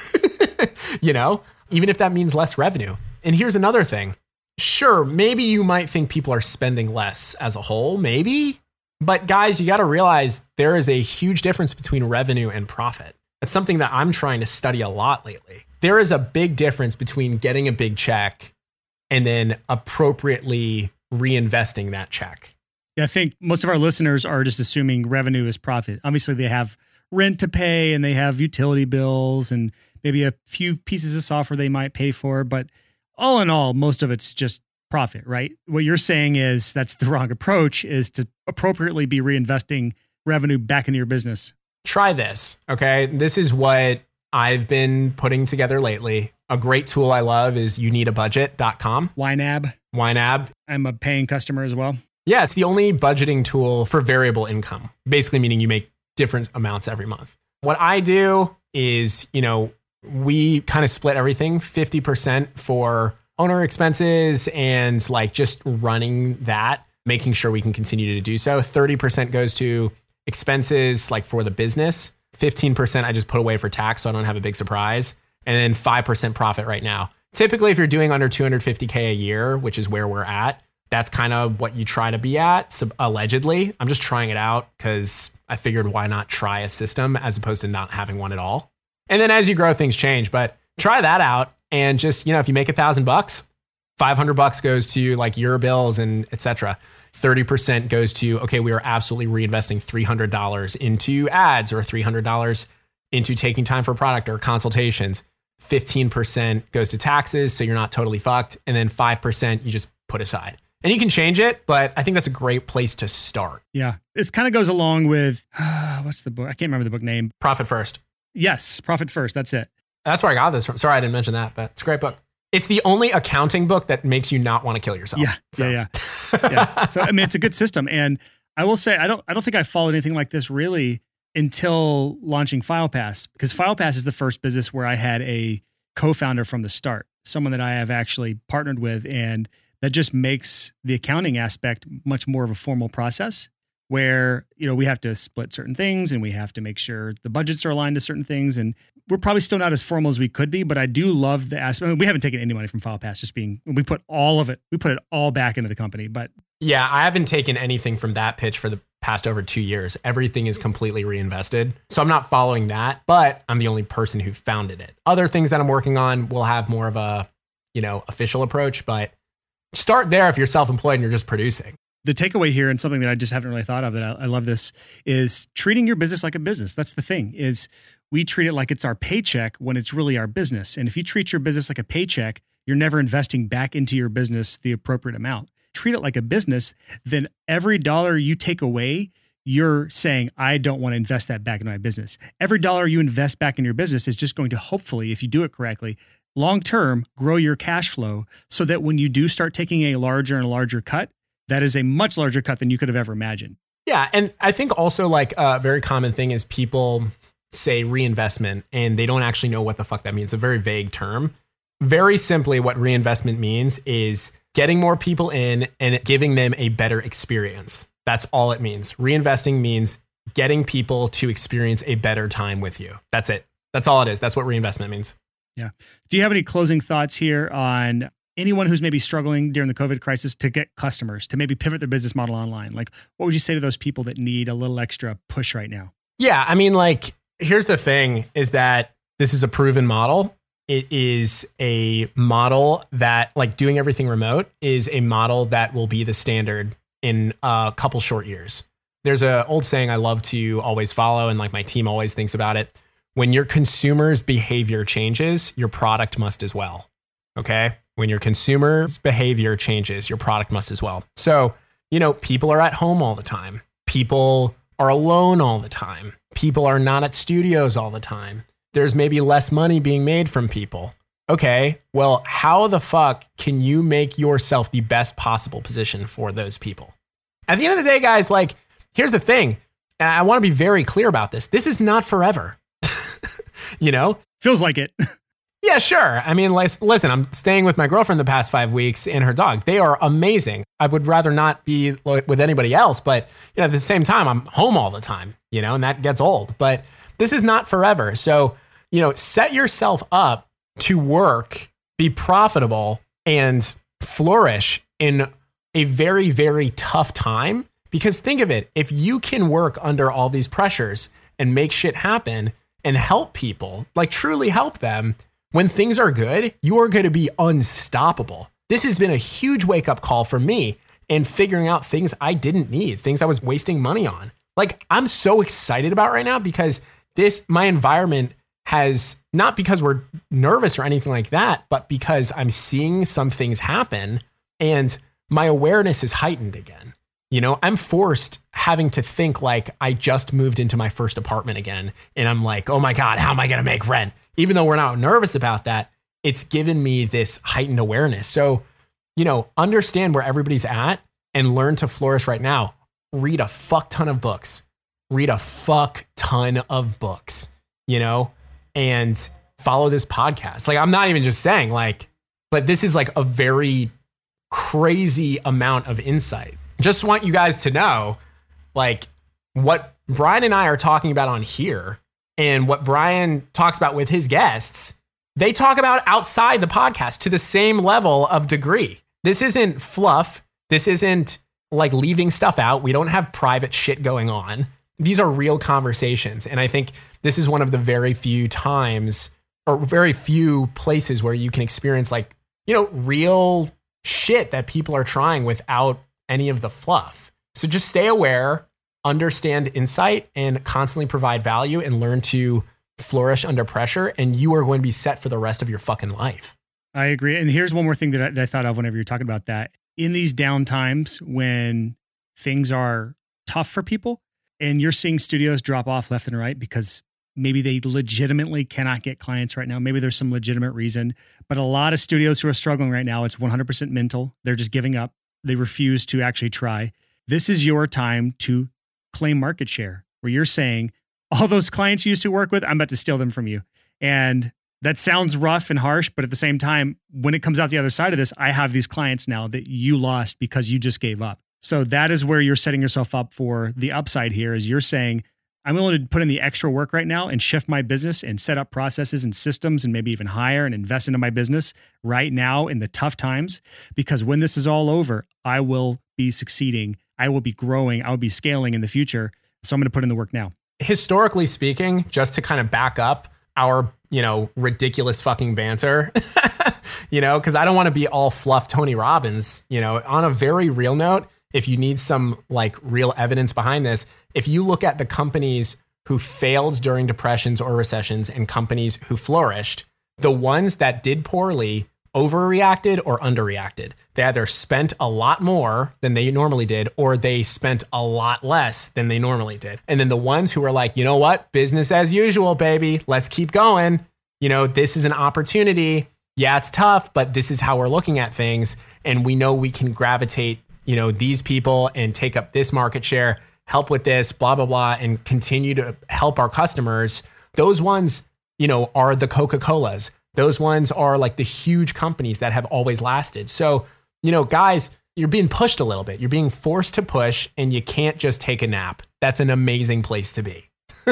even if that means less revenue. And here's another thing. Sure, maybe you might think people are spending less as a whole, maybe. But guys, you got to realize there is a huge difference between revenue and profit. That's something that I'm trying to study a lot lately. There is a big difference between getting a big check and then appropriately reinvesting that check. Yeah, I think most of our listeners are just assuming revenue is profit. Obviously, they have rent to pay and they have utility bills and maybe a few pieces of software they might pay for. But all in all, most of it's just profit, right? What you're saying is that's the wrong approach, is to appropriately be reinvesting revenue back into your business. Try this, okay? This is what I've been putting together lately. A great tool I love is youneedabudget.com. YNAB. I'm a paying customer as well. Yeah, it's the only budgeting tool for variable income, basically meaning you make different amounts every month. What I do is, we kind of split everything 50% for owner expenses and like just running that, making sure we can continue to do so. 30% goes to expenses like for the business. 15% I just put away for tax so I don't have a big surprise. And then 5% profit right now. Typically, if you're doing under $250K a year, which is where we're at, that's kind of what you try to be at, allegedly. I'm just trying it out because I figured why not try a system as opposed to not having one at all. And then as you grow, things change, but try that out. And just, if you make $1,000, $500 goes to like your bills and et cetera. 30% goes to, okay, we are absolutely reinvesting $300 into ads or $300 into taking time for product or consultations. 15% goes to taxes. So you're not totally fucked. And then 5% you just put aside. And you can change it, but I think that's a great place to start. Yeah. This kind of goes along with, what's the book? I can't remember the book name. Profit First. Yes. Profit First. That's it. That's where I got this from. Sorry, I didn't mention that, but it's a great book. It's the only accounting book that makes you not want to kill yourself. Yeah. So, I mean, it's a good system. And I will say, I don't think I followed anything like this really until launching FilePass, because FilePass is the first business where I had a co-founder from the start, someone that I have actually partnered with, and that just makes the accounting aspect much more of a formal process where, we have to split certain things and we have to make sure the budgets are aligned to certain things. And we're probably still not as formal as we could be, but I do love the aspect. I mean, we haven't taken any money from FilePass, we put it all back into the company. But yeah, I haven't taken anything from that pitch for the past over 2 years. Everything is completely reinvested. So I'm not following that, but I'm the only person who founded it. Other things that I'm working on will have more of a, official approach, but start there if you're self-employed and you're just producing. The takeaway here, and something that I just haven't really thought of, that I love this, is treating your business like a business. That's the thing, is we treat it like it's our paycheck when it's really our business. And if you treat your business like a paycheck, you're never investing back into your business the appropriate amount. Treat it like a business, then every dollar you take away, you're saying, I don't want to invest that back in my business. Every dollar you invest back in your business is just going to, hopefully, if you do it correctly, long-term, grow your cash flow so that when you do start taking a larger and larger cut, that is a much larger cut than you could have ever imagined. Yeah. And I think also like a very common thing is people say reinvestment and they don't actually know what the fuck that means. It's a very vague term. Very simply, what reinvestment means is getting more people in and giving them a better experience. That's all it means. Reinvesting means getting people to experience a better time with you. That's it. That's all it is. That's what reinvestment means. Yeah. Do you have any closing thoughts here on anyone who's maybe struggling during the COVID crisis to get customers, to maybe pivot their business model online? Like, what would you say to those people that need a little extra push right now? Yeah. I mean, like, here's the thing is that this is a proven model. It is a model that, like, doing everything remote is a model that will be the standard in a couple short years. There's an old saying I love to always follow, and like my team always thinks about it. When your consumer's behavior changes, your product must as well. Okay? When your consumer's behavior changes, your product must as well. So, people are at home all the time. People are alone all the time. People are not at studios all the time. There's maybe less money being made from people. Okay, well, how the fuck can you make yourself the best possible position for those people? At the end of the day, guys, like, here's the thing. And I want to be very clear about this. This is not forever. Feels like it. Yeah, sure. I mean, listen, I'm staying with my girlfriend the past 5 weeks and her dog. They are amazing. I would rather not be with anybody else, but at the same time, I'm home all the time, and that gets old. But this is not forever. So, set yourself up to work, be profitable, and flourish in a very, very tough time. Because think of it, if you can work under all these pressures and make shit happen and help people, like truly help them, when things are good, you are going to be unstoppable. This has been a huge wake-up call for me in figuring out things I didn't need, things I was wasting money on. Like, I'm so excited about right now because my environment has, not because we're nervous or anything like that, but because I'm seeing some things happen and my awareness is heightened again. I'm forced having to think like I just moved into my first apartment again. And I'm like, oh my God, how am I going to make rent? Even though we're not nervous about that, it's given me this heightened awareness. So, understand where everybody's at and learn to flourish right now. Read a fuck ton of books. And follow this podcast. Like, I'm not even just saying but this is like a very crazy amount of insight. Just want you guys to know, like, what Brian and I are talking about on here and what Brian talks about with his guests, they talk about outside the podcast to the same level of degree. This isn't fluff. This isn't like leaving stuff out. We don't have private shit going on. These are real conversations. And I think this is one of the very few times or very few places where you can experience real shit that people are trying without any of the fluff. So just stay aware, understand insight, and constantly provide value and learn to flourish under pressure. And you are going to be set for the rest of your fucking life. I agree. And here's one more thing that I thought of whenever you're talking about that. in these down times when things are tough for people and you're seeing studios drop off left and right because maybe they legitimately cannot get clients right now. Maybe there's some legitimate reason, but a lot of studios who are struggling right now, it's 100% mental. They're just giving up. They refuse to actually try. This is your time to claim market share where you're saying, all those clients you used to work with, I'm about to steal them from you. And that sounds rough and harsh, but at the same time, when it comes out the other side of this, I have these clients now that you lost because you just gave up. So that is where you're setting yourself up for the upside here is you're saying, I'm willing to put in the extra work right now and shift my business and set up processes and systems and maybe even hire and invest into my business right now in the tough times, because when this is all over, I will be succeeding. I will be growing. I will be scaling in the future. So I'm going to put in the work now. Historically speaking, just to kind of back up our, ridiculous fucking banter, because I don't want to be all fluff Tony Robbins, on a very real note. If you need some like real evidence behind this, if you look at the companies who failed during depressions or recessions and companies who flourished, the ones that did poorly overreacted or underreacted. They either spent a lot more than they normally did, or they spent a lot less than they normally did. And then the ones who were like, you know what, business as usual, baby, let's keep going. This is an opportunity. Yeah, it's tough, but this is how we're looking at things. And we know we can gravitate, these people and take up this market share, help with this, blah, blah, blah, and continue to help our customers. Those ones, are the Coca-Colas. Those ones are like the huge companies that have always lasted. So, guys, you're being pushed a little bit. You're being forced to push and you can't just take a nap. That's an amazing place to be.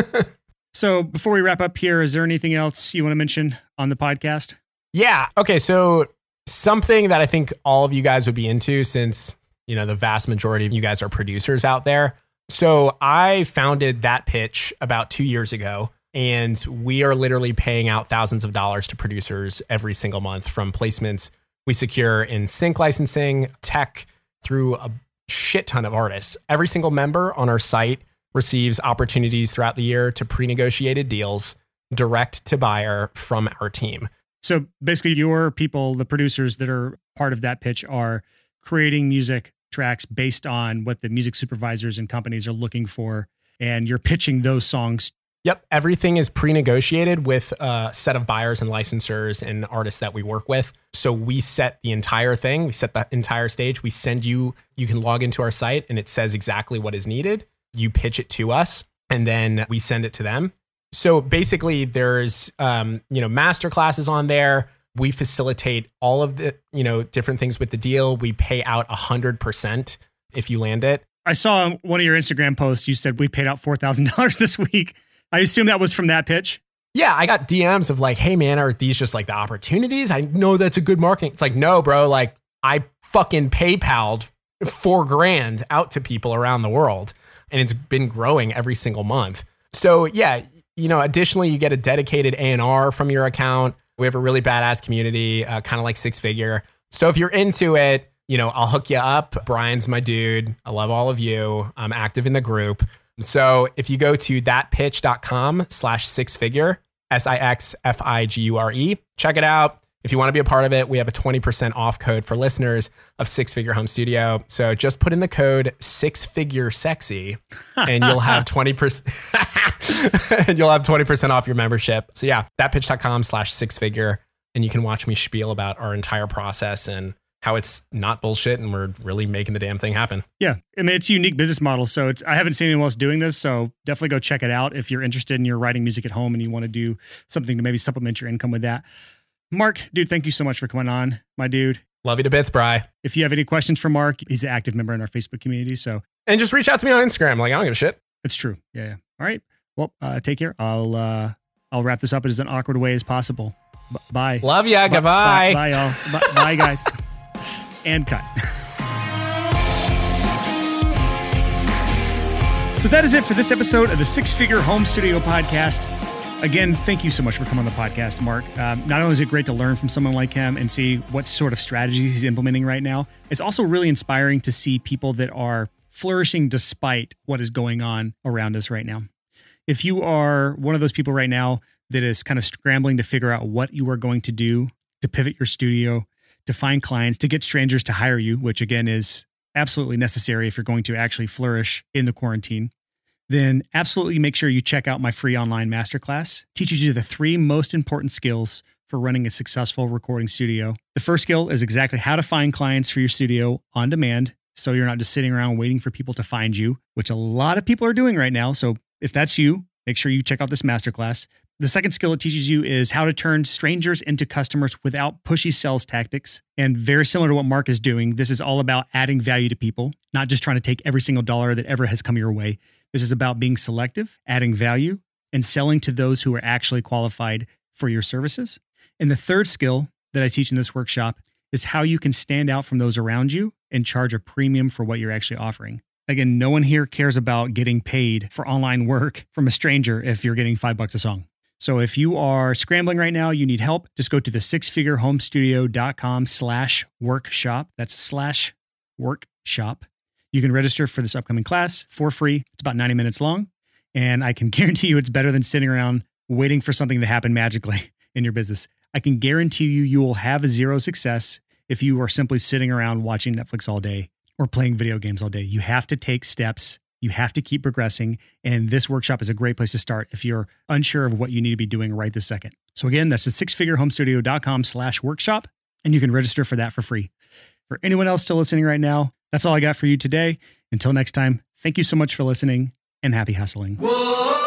So before we wrap up here, is there anything else you want to mention on the podcast? Yeah. Okay. So something that I think all of you guys would be into, since, the vast majority of you guys are producers out there. So I founded That Pitch about 2 years ago. And we are literally paying out thousands of dollars to producers every single month from placements we secure in sync licensing, tech, through a shit ton of artists. Every single member on our site receives opportunities throughout the year to pre-negotiated deals direct to buyer from our team. So basically your people, the producers that are part of That Pitch, are creating music tracks based on what the music supervisors and companies are looking for. And you're pitching those songs. Yep. Everything is pre-negotiated with a set of buyers and licensors and artists that we work with. So we set the entire thing. We set the entire stage. We send you can log into our site and it says exactly what is needed. You pitch it to us and then we send it to them. So basically there's, master classes on there. We facilitate all of the, different things with the deal. We pay out 100% if you land it. I saw one of your Instagram posts. You said we paid out $4,000 this week. I assume that was from That Pitch. Yeah, I got DMs of like, hey man, are these just like the opportunities? I know that's a good marketing. It's like, no, bro, like I fucking PayPal'd $4,000 out to people around the world and it's been growing every single month. So yeah, additionally, you get a dedicated A&R from your account. We have a really badass community, kind of like Six Figure. So if you're into it, I'll hook you up. Brian's my dude. I love all of you. I'm active in the group. So if you go to thatpitch.com/sixfigure, SIXFIGURE, check it out. If you want to be a part of it, we have a 20% off code for listeners of Six Figure Home Studio. So just put in the code SixFigureSexy and you'll have 20% and you'll have 20% off your membership. So yeah, thatpitch.com/sixfigure. And you can watch me spiel about our entire process and how it's not bullshit and we're really making the damn thing happen. Yeah. I mean, it's a unique business model. So I haven't seen anyone else doing this. So definitely go check it out if you're interested and you're writing music at home and you want to do something to maybe supplement your income with that. Mark, dude, thank you so much for coming on, my dude. Love you to bits, Bri. If you have any questions for Mark, he's an active member in our Facebook community. And just reach out to me on Instagram. Like, I don't give a shit. It's true. Yeah. All right. Well, take care. I'll wrap this up in as an awkward way as possible. Bye. Love ya. Goodbye. Bye, y'all. Bye, guys. And cut. So that is it for this episode of the Six Figure Home Studio Podcast. Again, thank you so much for coming on the podcast, Mark. Not only is it great to learn from someone like him and see what sort of strategies he's implementing right now, it's also really inspiring to see people that are flourishing despite what is going on around us right now. If you are one of those people right now that is kind of scrambling to figure out what you are going to do to pivot your studio, to find clients, to get strangers to hire you, which again is absolutely necessary if you're going to actually flourish in the quarantine, then absolutely make sure you check out my free online masterclass. It teaches you the 3 most important skills for running a successful recording studio. The first skill is exactly how to find clients for your studio on demand, so you're not just sitting around waiting for people to find you, which a lot of people are doing right now. So if that's you, make sure you check out this masterclass. The second skill it teaches you is how to turn strangers into customers without pushy sales tactics. And very similar to what Mark is doing, this is all about adding value to people, not just trying to take every single dollar that ever has come your way. This is about being selective, adding value, and selling to those who are actually qualified for your services. And the third skill that I teach in this workshop is how you can stand out from those around you and charge a premium for what you're actually offering. Again, no one here cares about getting paid for online work from a stranger if you're getting $5 a song. So if you are scrambling right now, you need help, just go to the sixfigurehomestudio.com/workshop. That's /workshop. You can register for this upcoming class for free. It's about 90 minutes long. And I can guarantee you it's better than sitting around waiting for something to happen magically in your business. I can guarantee you will have 0 success if you are simply sitting around watching Netflix all day or playing video games all day. You have to take steps. You have to keep progressing. And this workshop is a great place to start if you're unsure of what you need to be doing right this second. So again, that's the sixfigurehomestudio.com/workshop. And you can register for that for free. For anyone else still listening right now, that's all I got for you today. Until next time, thank you so much for listening and happy hustling. Whoa!